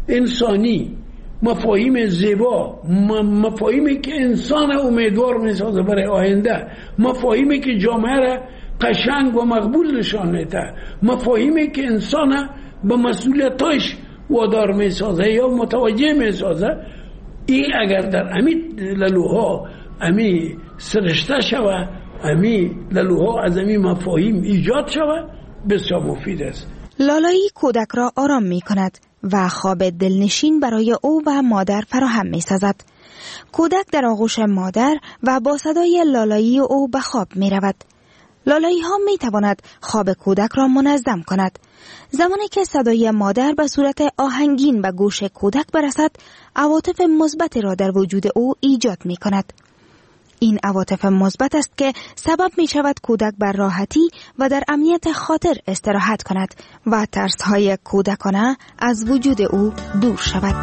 انسانی، مفاهیم زیبا، مفاهیمی که انسان امیدوار میسازه برای آینده، مفاهیمی که جامعه را قشنگ و مقبول نشان میده، مفاهیمی که انسان به مسئولیتاش وادار میسازه یا متوجه میسازه. این اگر در امی لالوها امی سرشته شوه، امی لالوها از امی مفاهیم ایجاد شوه، بسیار مفید است. لالایی کودک را آرام می کند و خواب دلنشین برای او و مادر فراهم می سازد. کودک در آغوش مادر و با صدای لالایی او به خواب می رود. لالایی ها می تواند خواب کودک را منظم کند. زمانی که صدای مادر به صورت آهنگین به گوش کودک برسد، عواطف مثبت را در وجود او ایجاد می کند. این عواطف مثبت است که سبب می شود کودک بر راحتی و در امنیت خاطر استراحت کند و ترس‌های کودکانه از وجود او دور شود.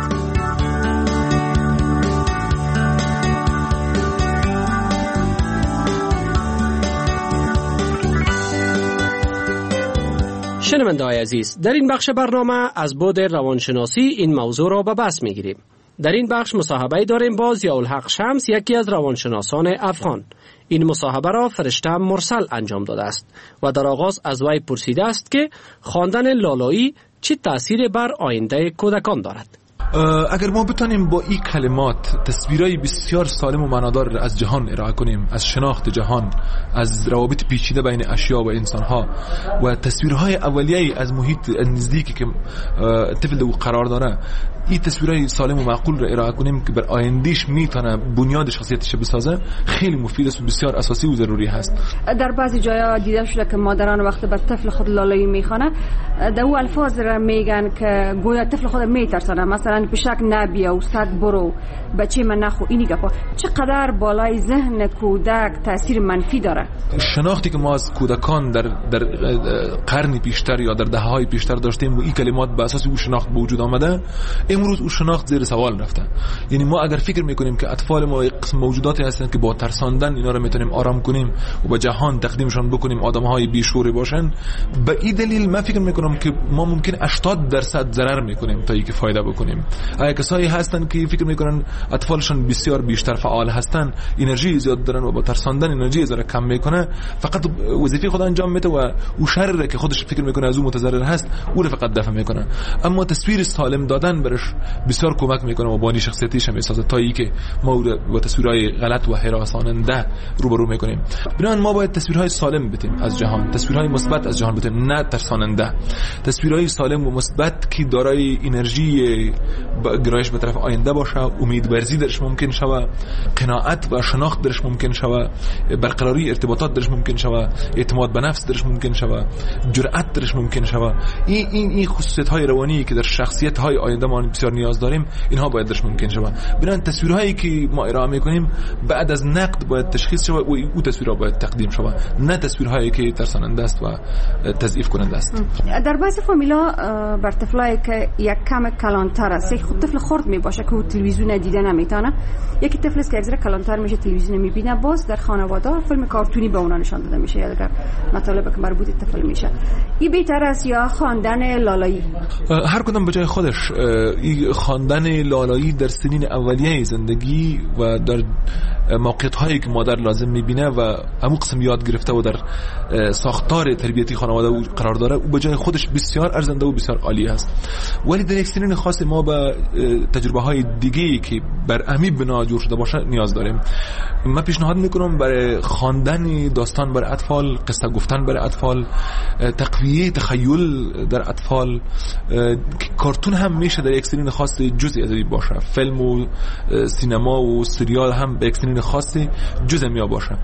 شنونده‌های عزیز، در این بخش برنامه از بعد روانشناسی این موضوع را به بحث می‌گیریم. در این بخش مصاحبه داریم با ضیاءالحق شمس، یکی از روانشناسان افغان. این مصاحبه را فرشته مرسل انجام داده است و در آغاز از وی پرسیده است که خواندن لالایی چه تأثیری بر آینده کودکان دارد. اگر ما بتانیم با این کلمات تصویرهای بسیار سالم و معنادار از جهان ارائه کنیم، از شناخت جهان، از روابط پیچیده بین اشیا و انسانها و تصویرهای اولیه از محیط نزدیکی که طفل در قرار داره، این تصویرهای سالم و معقول را ارائه کنیم که بر آیندهش میتونه بنیاد شخصیتش بسازه، خیلی مفید است و بسیار اساسی و ضروری هست. در بعضی جاها دیده شده که مادران وقتی به طفل خود لالایی میخوانه، در او الفاظ را میگن که گویا طفل خود میترسانه، مثلا پیشک نبیا و صد برو، بچه من نخو، اینی گپا. چقدر بالای ذهن کودک تاثیر منفی داره؟ شناختی که ما از کودکان در در قرنی پیشتر یا در دهه‌های پیشتر داشتیم و این کلمات به اساس او شناخت به وجود آمده، امروز او شناخت زیر سوال رفته. یعنی ما اگر فکر میکنیم که اطفال ما قسم موجوداتی هستند که با ترساندن اینا رو میتونیم آرام کنیم و به جهان تقدیمشان بکنیم آدم‌های بیشعوری باشن، به این دلیل من فکر میکنم که ما ممکن هشتاد درصد ضرر میکنیم تا اینکه فایده بکنیم. اگه کسایی هستن که فکر میکنن اطفالشون بسیار بیشتر فعال هستن، انرژی زیاد دارن و با ترساندن انرژی زره کم میکنه، فقط وظیفه خود انجام میده و او شر که خودش فکر میکنه از او متضرر هست او رو فقط دفع میکنه. اما تصویر سالم دادن برش بسیار کمک میکنه و بانی شخصیتیش هم میسازه تا اینکه ما با تصویرهای غلط و هراساننده روبرو میکنیم. بنابراین ما باید تصویرهای سالم بدیم از جهان، تصویرهای مثبت از جهان بدیم، نه ترساننده. تصویرهای سالم و مثبت که دارای انرژی گرایش به طرف آینده باشه، امیدورزی درش ممکن شوه، قناعت و شناخت درش ممکن شوه، برقراری ارتباطات درش ممکن شوه، اعتماد به نفس درش ممکن شوه، جرأت درش ممکن شوه. این این این خصوصیت‌های روانی که در شخصیت‌های آینده ما بسیار نیاز داریم، اینها باید درش ممکن شوه. بنابراین تصویرهایی که ما ارائه می‌کنیم بعد از نقد باید تشخیص شوه و او تصویرها باید تقدیم شوه، نه تصویرهایی که ترساننده است و تضعیف کننده است. در بعضی فامیلا بر طفلایی که یک کم کلانتر است، خود طفل خرد می باشه که تلویزیون دیده نمیتونه، یکی طفل است که اگه کلانتر میشه تلویزیون میبینه، باز در خانواده فیلم کارتونی به اونا نشان داده میشه اگر مطالب که مربوط به طفل میشه. این بهتر است یا خواندن لالایی؟ هر کدام به جای خودش. این خواندن لالایی در سنین اولیه زندگی و در موقعیت هایی که مادر لازم میبینه و همون قسم یاد گرفته و در ساختار تربیتی خانواده قرار داره، او به جای خودش بسیار ارزنده و بسیار عالی است. ولی در یک سنین خاص ما به تجربه های دیگه‌ای که بر امی بنا جور شده باشه نیاز داریم. من پیشنهاد میکنم برای خواندن داستان برای اطفال، قصه گفتن برای اطفال، تقویه تخیل در اطفال، کارتون هم میشه در یک سنین خاص جزئی از این باشه، فیلم و سینما و سریال هم به یک سنین خاصی جزئی می باشه.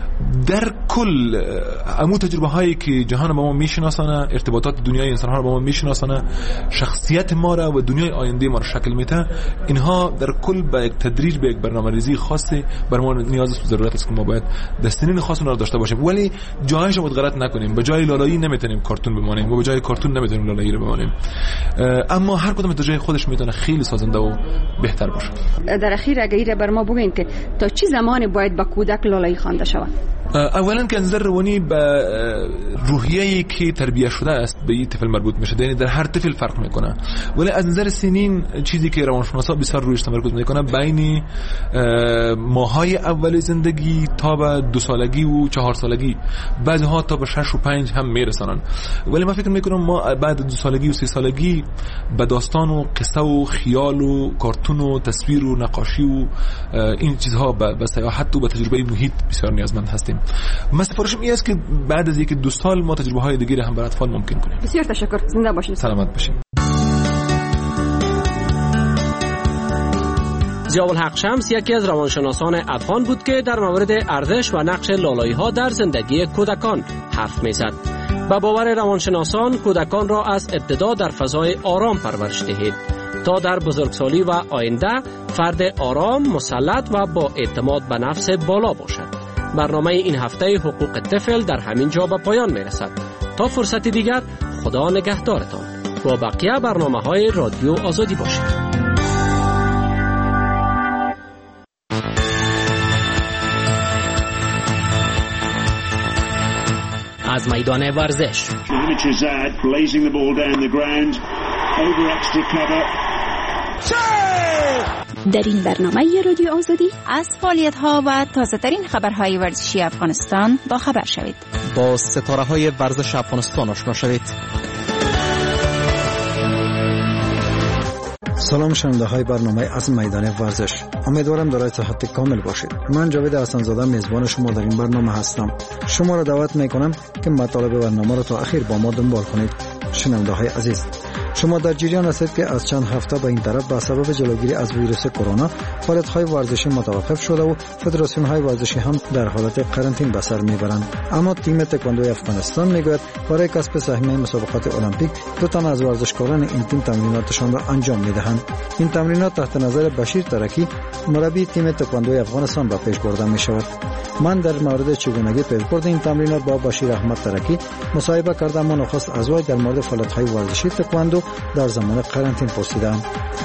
در کل عمو تجربه هایی که جهان با ما میشناسانه، ارتباطات دنیای انسان ها رو با ما میشناسانه، شخصیت ما را و دنیای آینده ما را شکل میده، اینها در کل با یک تدریج به یک برنامه‌ریزی خاصی بر ما نیاز است و ضرورت است که ما باید دستنین خاص اون رو داشته باشیم. ولی جایش رو غلط نکنیم، به جای لالایی نمیتونیم کارتون بمانیم و به جای کارتون نمیتونیم لالایی رو بمانیم. اما هر کدوم در جای خودش میتونه خیلی سازنده و بهتر باشه. در اخیر اگه بر ما بگین که تا چه زمانی باید با کودک لالایی خوانده شود؟ اولا که نظر روانی به روحیه‌ای که تربیت شده است به این طفل مربوط میشه، یعنی در هر طفل فرق میکنه. ولی از نظر سنین چیزی که روانشناسا بسیار رویش تمرکز میکنه بین ماهای اول زندگی تا به دو سالگی و چهار سالگی، بعضی ها تا به شش و پنج هم میرسانن. ولی من فکر میکنم ما بعد دو سالگی و سه سالگی به داستان و قصه و خیال و کارتون و تصویر و نقاشی و این چیزها به سیاحت و به تجربه محیط بسیار نیازمند هستیم. من سفارشم این است که بعد از یک دو سال ما تجربه های دیگه هم برای اطفال ممکن کنیم. بسیار تشکر، زنده باشید. سلامت باشید. ضیاءالحق شمس یکی از روانشناسان افغان بود که در مورد ارزش و نقش لالایی ها در زندگی کودکان حرف می‌زد. به باور روانشناسان کودکان را از ابتدا در فضای آرام پرورش دهید تا در بزرگسالی و آینده فرد آرام، مسلط و با اعتماد به نفس بالا باشد. برنامه این هفته حقوق طفل در همین جا به پایان میرسد. تا فرصت دیگر خدا نگهدارتان. با بقیه برنامه های رادیو آزادی باشید. از میدان ورزش در این برنامه رادیو آزادی از فعالیت‌ها و تازه‌ترین خبرهای ورزشی افغانستان با خبر شوید. با ستاره‌های ورزش افغانستان آشنا شوید. سلام شنونده های برنامه از میدان ورزش، امیدوارم در صحت کامل باشید. من جاوید حسن‌زاده میزبان شما در این برنامه هستم. شما را دعوت میکنم که مطالب برنامه را تا آخر با ما دنبال کنید. شنونده های عزیز، شما در جریان هستید که از چند هفته به این طرف به سبب جلوگیری از ویروس کرونا فعالیت‌های ورزشی متوقف شده و فدراسیون‌های ورزشی هم در حالت قرنطینه به سر میبرند. اما تیم تکواندوی افغانستان میگوید برای کسب سهمیه مسابقات المپیک دو تن از ورزشکاران این تیم تمریناتشان را انجام میدهند. این تمرینات تحت نظر بشیر ترکی مربی تیم تکواندوی افغانستان به پیش برده میشود. من در مورد چگونگی پیشبرد این تمرینات با بشیر احمد ترکی مصاحبه کردم و نخست از وی در مورد فعالیت‌های ورزشی تکواندو در زمان قرنطینه پرسیدم.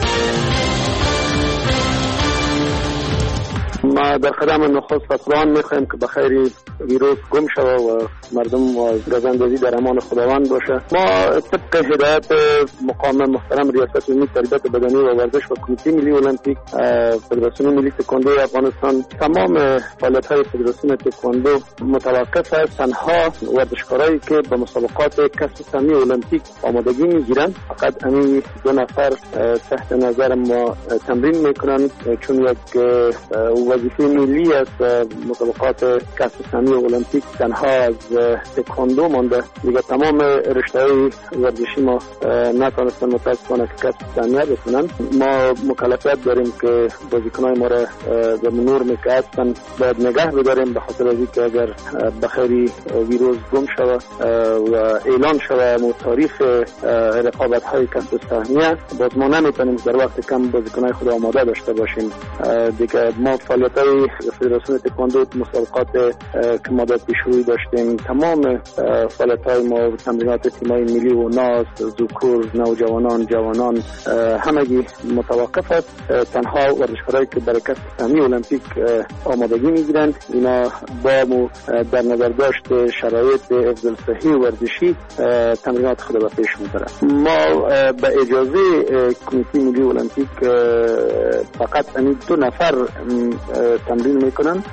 ما در قدم نخست فطران میخوایم که بخیری ویروس گم شود و مردم و گزندگی در امان خداوند باشه. ما طبق هدایت مقام محترم ریاست جمهوری تربیت بدنی و ورزش و کمیته ملی المپیک فدراسیون ملی تکواندو افغانستان تمام فعالیت‌های فدراسیون تکواندو متوقف است. تنها ورزشکارایی که به مسابقات کسب سهمیه المپیک آمادگی میگیرند فقط همین دو نفر تحت نظر ما تمرین میکنند، چون یک وظیفه ملی است. مسابقات کسب سهمیه المپیک تنها از تکواندو مانده، دیگه تمام رشته‌های ورزشی ما نتونستن متاسفانه که کسب سهمیه بکنن. ما مکلفیت داریم که بازیکنای ما را به نورمی که هستن باید نگه بداریم، به خاطر از اینکه اگر بخیری ویروس گم شود و اعلان شود و تاریخ رقابت‌های کسب سهمیه باز ما نمیتونیم در وقت کم بازیکنای خود آماده داشته باشیم. دیگه ما فعالیت‌های فدراسیون تکواندو مسابقات که ما در پیشروی داشتیم، تمام فعالیت‌های ما تمرینات تیم‌های ملی و ناس، ذکور، نوجوانان، جوانان همگی متوقف است. تنها ورزشکارایی که برای کسب سهمیه المپیک آمادگی میگیرند اینا با در نظر داشت شرایط افضل صحی ورزشی تمرینات خود به پیش میبرند. ما به اجازه کمیته ملی المپیک فقط همین دو نفر تمرین میکنن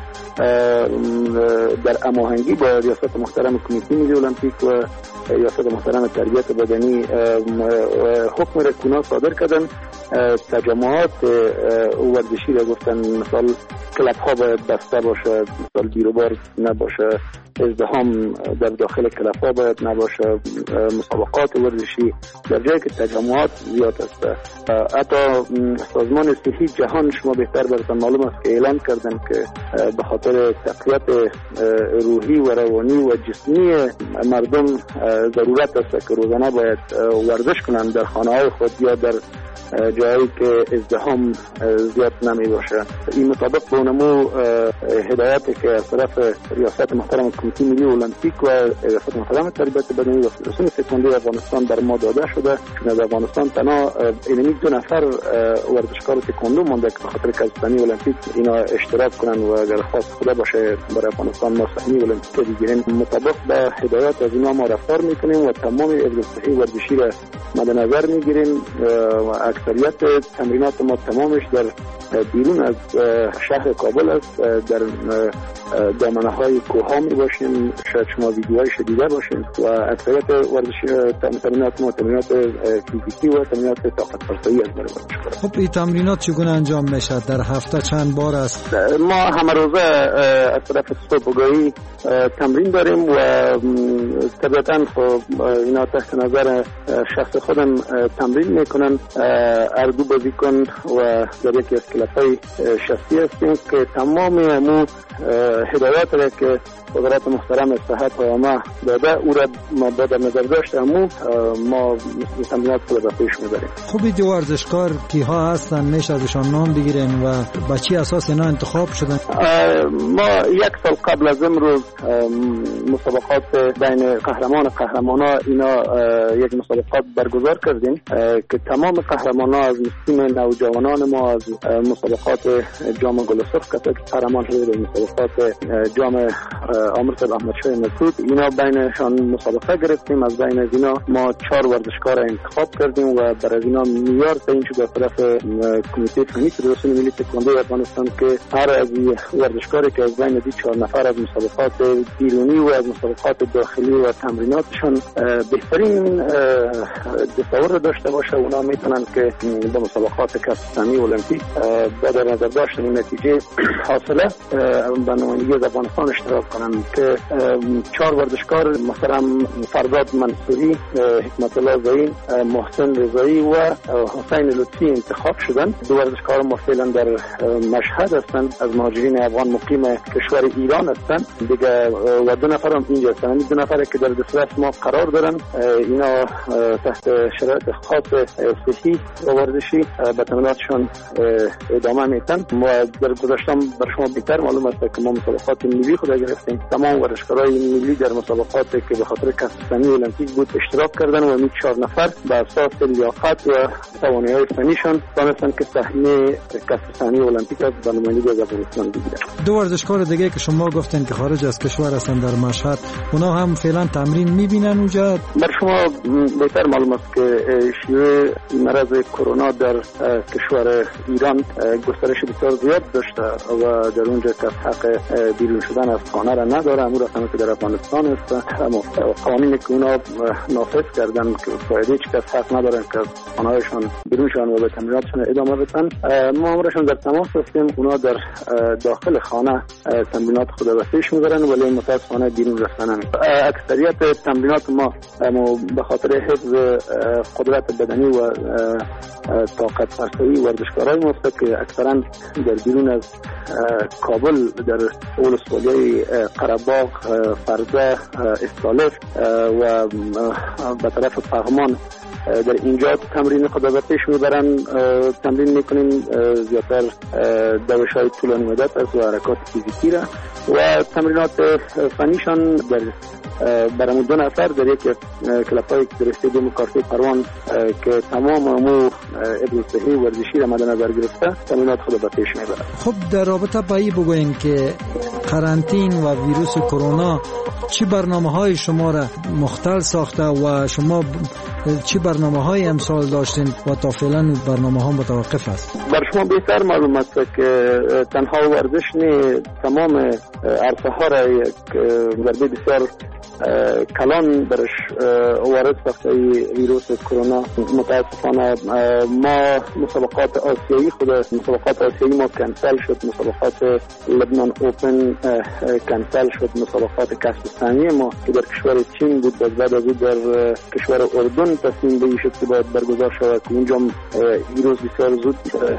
در هماهنگی با ریاست محترم کمیته ملی المپیک و ریاست محترم تربیت بدنی حکم رکونا صادر کردن. تجمعات ورزشی را گفتن مثال کلب ها باید بسته باشه، مثال بیروبار نباشه، ازدحام در داخل کلب ها باید نباشه، مسابقات ورزشی در جایی که تجمعات زیاد است. حتی سازمان صحی جهان شما بهتر براتون معلوم است که اعلان کردن که به خاطر تقویت روحی و روانی و جسمی مردم ضرورت است که روزانه باید ورزش کنند در خانه های خود یا در جایی که ازدحام زیاد نمی باشه. این مطابق به اونمو هدایتی که از طرف ریاست محترم کمیته ملی المپیک و ریاست محترم تربیت بدنی و فدراسیون تکواندو افغانستان در ما داده شده، چون از افغانستان تنها اینمی دو نفر ورزشکار تکواندو مونده که به خاطر کسب سهمیه المپیک اینا اشتراک کنن و اگر خواست خدا باشه برای افغانستان ما سهمیه المپیک بگیریم. مطابق به هدایت از اینا ما رفتار میکنیم و تمام افضل صحی ورزشی را مد نظر میگیریم و اکثریت تمرینات ما تمامش در بیرون از شهر کابل است، در دامنه های کوه می باشیم، شاید شما ویدیوهای شدیده باشیم و اکثریت ورزش تمرینات ما تمرینات فیزیکی و تمرینات طاقت فرسایی است برای ورزشکاران. خب این تمرینات چگونه انجام میشه؟ در هفته چند بار است؟ ما همه روزه از طرف صبحگاهی تمرین داریم و طبیعتاً خب اینا تحت نظر شخص خودم تمرین میکنن. هر دو بازیکن و در یکی از کلپای شخصی هستیم که تمام امو هدایات را که وزارت محترم صحت و عامه داده او را ما با در نظر داشت امو ما تمرینات خود را پیش میبریم. خوبی دی ورزشکار کی ها هستن میشه ازشان نام بگیرین و با چی اساس اینا انتخاب شدن؟ ما یک سال قبل از امروز مسابقات بین قهرمان قهرمانا اینا یک مسابقات برگزار کردیم که تمام قهرمانا از تیم نوجوانان ما از مسابقات جام گل سرخ که قهرمان شده مسابقات جام آمرزل احمدشاه مسعود اینا بینشان مسابقه گرفتیم. از بین از اینا ما چهار ورزشکار انتخاب کردیم و بر از اینا معیار تعیین شد از طرف کمیته فنی فدراسیون ملی تکواندو افغانستان که هر از ورزشکاری که از بین دی چهار نفر از مسابقات بیرونی و از مسابقات داخلی و تمریناتشان بهترین تصور داشته باشه اونا میتونن که با مسابقات کسب ثانی المپیک با در نظر داشتن این نتیجه حاصله به نمایندگی از افغانستان اشتراک کنن که چهار ورزشکار محترم فرداد منصوری، حکمت الله زین، محسن رضایی و حسین لطفی انتخاب شدن. دو ورزشکار ما فعلا در مشهد هستند از مهاجرین افغان مقیم کشور ایران هستند دیگه و دو نفر هم اینجا هستند. دو نفر که در دسترس ما قرار دارن اینا تحت شرایط خاص صحی و ورزشی به تمریناتشان ادامه میتن. ما در گذشتم بر شما بیشتر معلوم است که ما مسابقات ملی خود گرفتیم. تمام ورزشکارای ملی در مسابقاتی که به خاطر کسب ثانی المپیک بود اشتراک کردن و می چهار نفر به اساس لیاقت و توانایی‌های فنیشان تونستن که صحنه کسب ثانی المپیک را به نمایندگی از افغانستان بگیرن. دو ورزشکار دیگه که شما گفتین که خارج از کشور هستن در مشهد اونا هم فعلا تمرین میبینن اونجا؟ بر شما بهتر معلوم است که شیوع مرض کرونا در کشور ایران گسترش بسیار زیاد داشته و در اونجا که حق بیرون شدن از خانه را نداره. امور رقمی که در افغانستان است قوانینی که اونا نافذ کردن که فایده هیچ کس حق ندارن که خانه‌هایشان بیرون شدن و به تمریناتشون ادامه بدن. ما امرشون در تماس هستیم. اونا در داخل خانه تمرینات خود را پیش میبرن ولی متاسفانه بیرون رفتن نمی. اکثریت تمرینات ما به خاطر حفظ قدرت بدنی و طاقت فرسایی ورزشکارای ما است که اکثرا در بیرون از کابل در ولسوالی قره‌باغ، فرزه، استالف و به طرف پغمان در اینجا تمرین خود را پیش میبرن. تمرین میکنیم زیادتر دوش‌های طولانی مدت است و حرکات فیزیکی را و تمرینات فنیشان در برامون دو نفر در یک کلپای در استادیوم کارتی پروان که تمام امور ابراز صحی ورزشی را مد نظر گرفته تمرینات خود را پیش میبرن. خب در رابطه با این بگوین که قرنطین و ویروس کرونا چی برنامه‌های شما را مختل ساخته و شما چی برنامه‌های امسال داشتین و تا فعلا برنامه‌ها متوقف است؟ بر شما بهتر معلوم است که تنها ورزش نه تمام عرصه‌ها را یک ضربه بسیار کلان برش وارد ساخته ویروس کرونا. متاسفانه ما مسابقات آسیایی خود مسابقات آسیایی ما کنسل شد، مسابقات لبنان اوپن کنسل شد، مسابقات کسب ثانی ما که در کشور چین بود بعد از در کشور اردن تصمیم بگیرد شد که باید برگزار شود که اونجا ویروس بسیار زود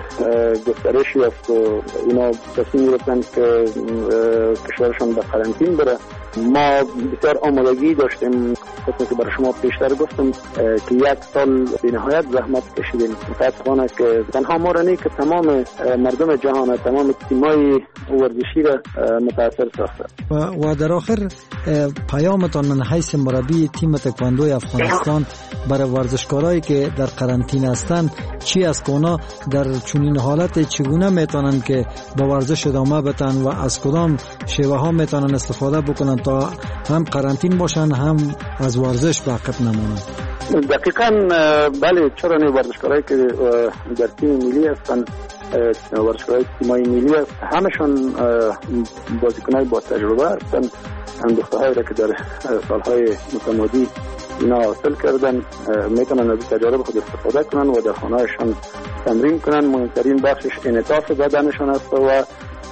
گسترش یافت و اینا تصمیم گرفتن که کشورشان به قرنطینه بره. ما بسیار آمادگی داشتیم خاطر که برای شما پیشتر گفتم که یک سال به نهایت زحمت کشیدیم. متاسفانه که تنها ما را نه که تمام مردم جهان تمام تیمای ورزشی را متاثر ساخته. و, و در آخر پیامتان من حیث مربی تیم تکواندو افغانستان برای ورزشکارایی که در قرنطینه هستند چی است که اونا در چنین حالت چگونه میتونن که با ورزش ادامه بدن و از کدام شیوه ها میتونن استفاده بکنن تا هم قرنطینه باشن هم از ورزش باقی نمونن؟ دقیقاً بله، چرا نه ورزشکارایی که در تیم ملی هستن ورزشکارای تیمای ملی هست همشون بازیکنای با تجربه هستن. هم دخترهایی را که در سالهای متمادی اینا حاصل کردن میتونن از تجارب خود استفاده کنن و در خانه‌هاشون تمرین کنن. مهمترین بخشش انعطاف بدنشون است و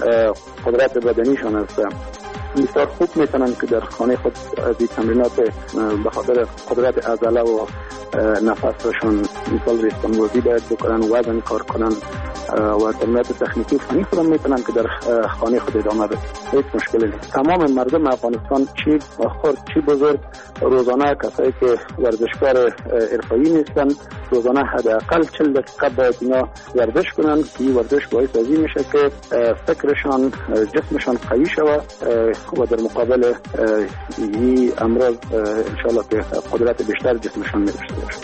قدرت بدنیشون است. بسیار خوب میتونن که در خانه خود از این تمرینات به خاطر قدرت عضله و نفسشون مثال ریسمان ورزی باید بکنن، وزن کار کنن و کلمات تکنیکی فنی خودم میتونن که در خانه خود ادامه بده. هیچ مشکلی نیست. تمام مردم افغانستان چی خرد چی بزرگ روزانه کسایی که ورزشکار حرفه‌ای نیستن روزانه حداقل چهل دقیقه باید اینا ورزش کنن که این ورزش باعث از این میشه که فکرشان جسمشان قوی شود و در مقابل این امراض انشاءالله که قدرت بیشتر جسمشان می‌داشته باشه.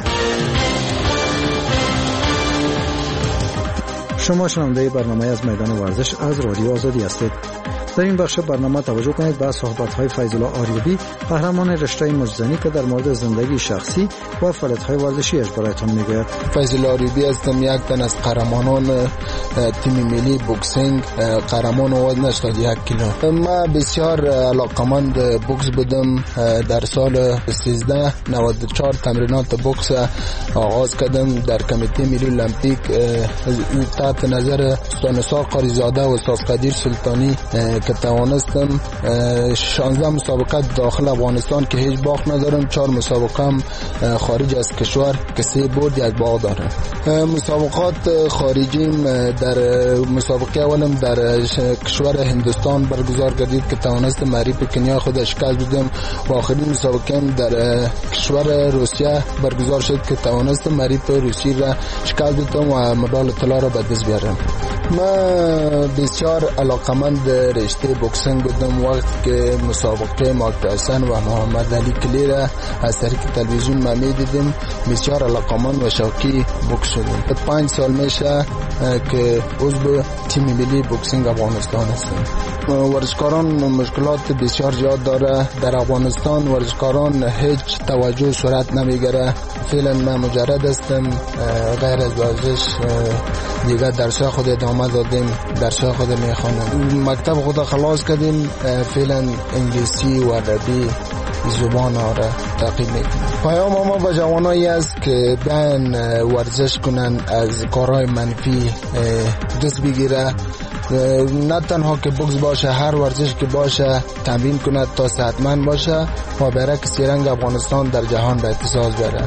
شما شنونده برنامه از میدان ورزش از رادیو آزادی هستید. در این بخش برنامه توجه کنید به صحبت‌های فیض الله آریوبی، قهرمان رشته مجزنی که در مورد زندگی شخصی و فعالیت‌های ورزشی‌اش برایتان میگوید. فیض الله آریوبی هستم، یک تن از قهرمانان تیم ملی بوکسینگ، قهرمان وزن هشتاد و یک کیلو. من بسیار علاقمند بوکس بودم. در سال سیزده نود و چهار تمرینات بوکس آغاز کردم در کمیته ملی المپیک تحت نظر استاد نثار قاریزاده و استاد قدیر سلطانی که توانستم شانزده مسابقه داخل افغانستان که هیچ باخت ندارم، چهار مسابقه هم خارج از کشور که سه برد یک باخت دارم. مسابقات خارجیم در مسابقه اولم در کشور هندوستان برگزار گردید که توانستم معریف کنیا خود شکست بدم و آخرین مسابقه هم در کشور روسیه برگزار شد که توانستم معریف روسی را شکست بدم و مدال طلا را به دست بیارم. من بسیار علاقمند رشته بوکسینگ بودم. وقتی که مسابقه مایک تایسون و محمد علی کلی را از طریق تلویزیون ما میدیدم بسیار علاقمند و شوقی بوکس شدم. پنج سال میشه که عضو تیم ملی بوکسینگ افغانستان هستم. ورزشکاران مشکلات بسیار زیاد داره در افغانستان. ورزشکاران هیچ توجه صورت نمیگیره. فعلا من مجرد هستم، غیر از ورزش دیگه درس خود ادامه دادیم، درس خود میخوانم. مکتب خود خلاص کردیم، فعلا انگلیسی و عربی زبان ها را تعقیب میکنیم. پیام ما به جوانایی است که بیان ورزش کنن، از کارهای منفی دست بگیره. نه تنها که بوکس باشه، هر ورزش که باشه تمرین کنه تا صحتمند باشه و برای سیرنگ افغانستان در جهان به اتصال بره.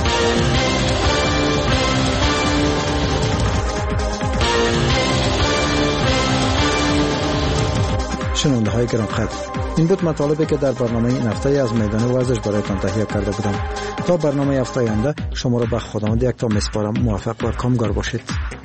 شنونده های گران قدر، این بود مطالبی که در برنامه این هفته از میدان ورزش برایتان تهیه کرده بودم. تا برنامه هفته آینده شما را به خداوند یک تا میسپارم. موفق و کامگار باشید.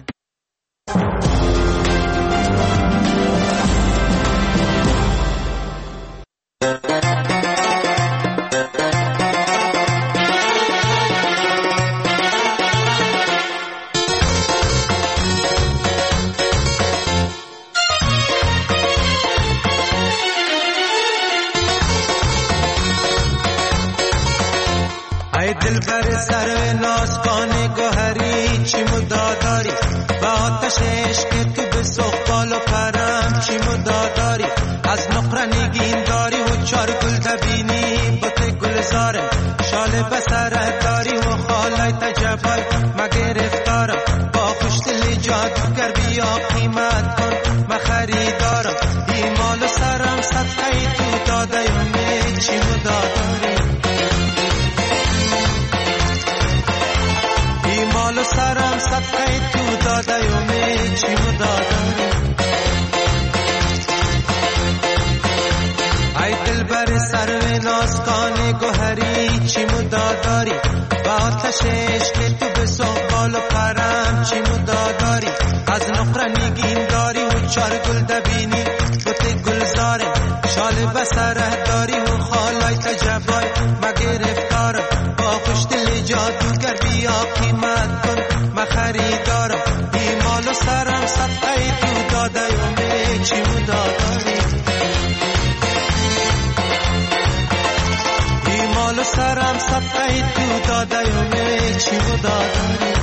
دل بر سر نازکان گوهری چی مداداری و آتش عشق تو به سخبال و پرم چی مداداری از نقره نگین داری و چار گل دبینی بط گلزارم شال بسره داری و خالای تجبای مگرفتارم با خوشدل جادوگر بیا قیمت کن مخریدارم ایمال و سرم صدقه تو داده یومی چی مداداری مال سرم صدقه تو داده یومی چی مداداری ای دل بر سر نازکان گوهری چی مداداری و آتش عشق تو به سقبال و پرم چی مداداری از نقره نگین داری و چار گل دبینی بوت گلزارم شال بسره داری و خالای تجبای مگرفتارم با خوشدل جادوگر بیا قیمت کن مخریدارم ایمال و سرم صدقه تو داده یومی چی مداداری ایمال و سرم صدقه تو داده یومی چی مداداری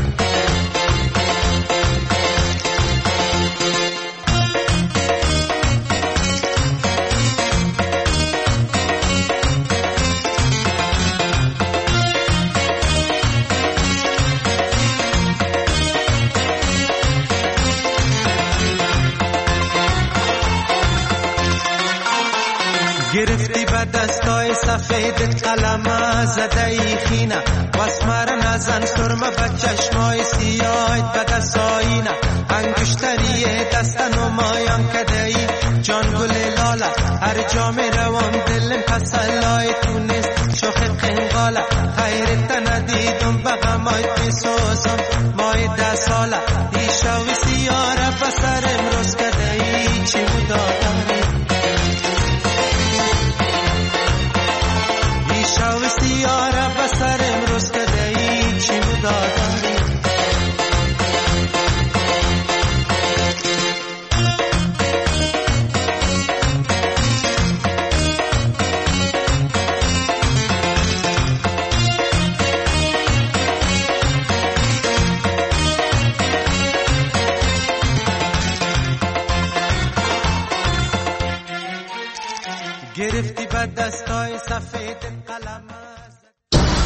گرفتی به دستای سفید قلم زده ای خینه واسمر نزن سرمه به چشمای سیاید به دستایینه انگشتری دست نمایان کده ای جان گل لاله هر جا می روم دلم پسلای تو نیست شوخ قنقاله خیرت ندیدم به غمای بی سوزم مای در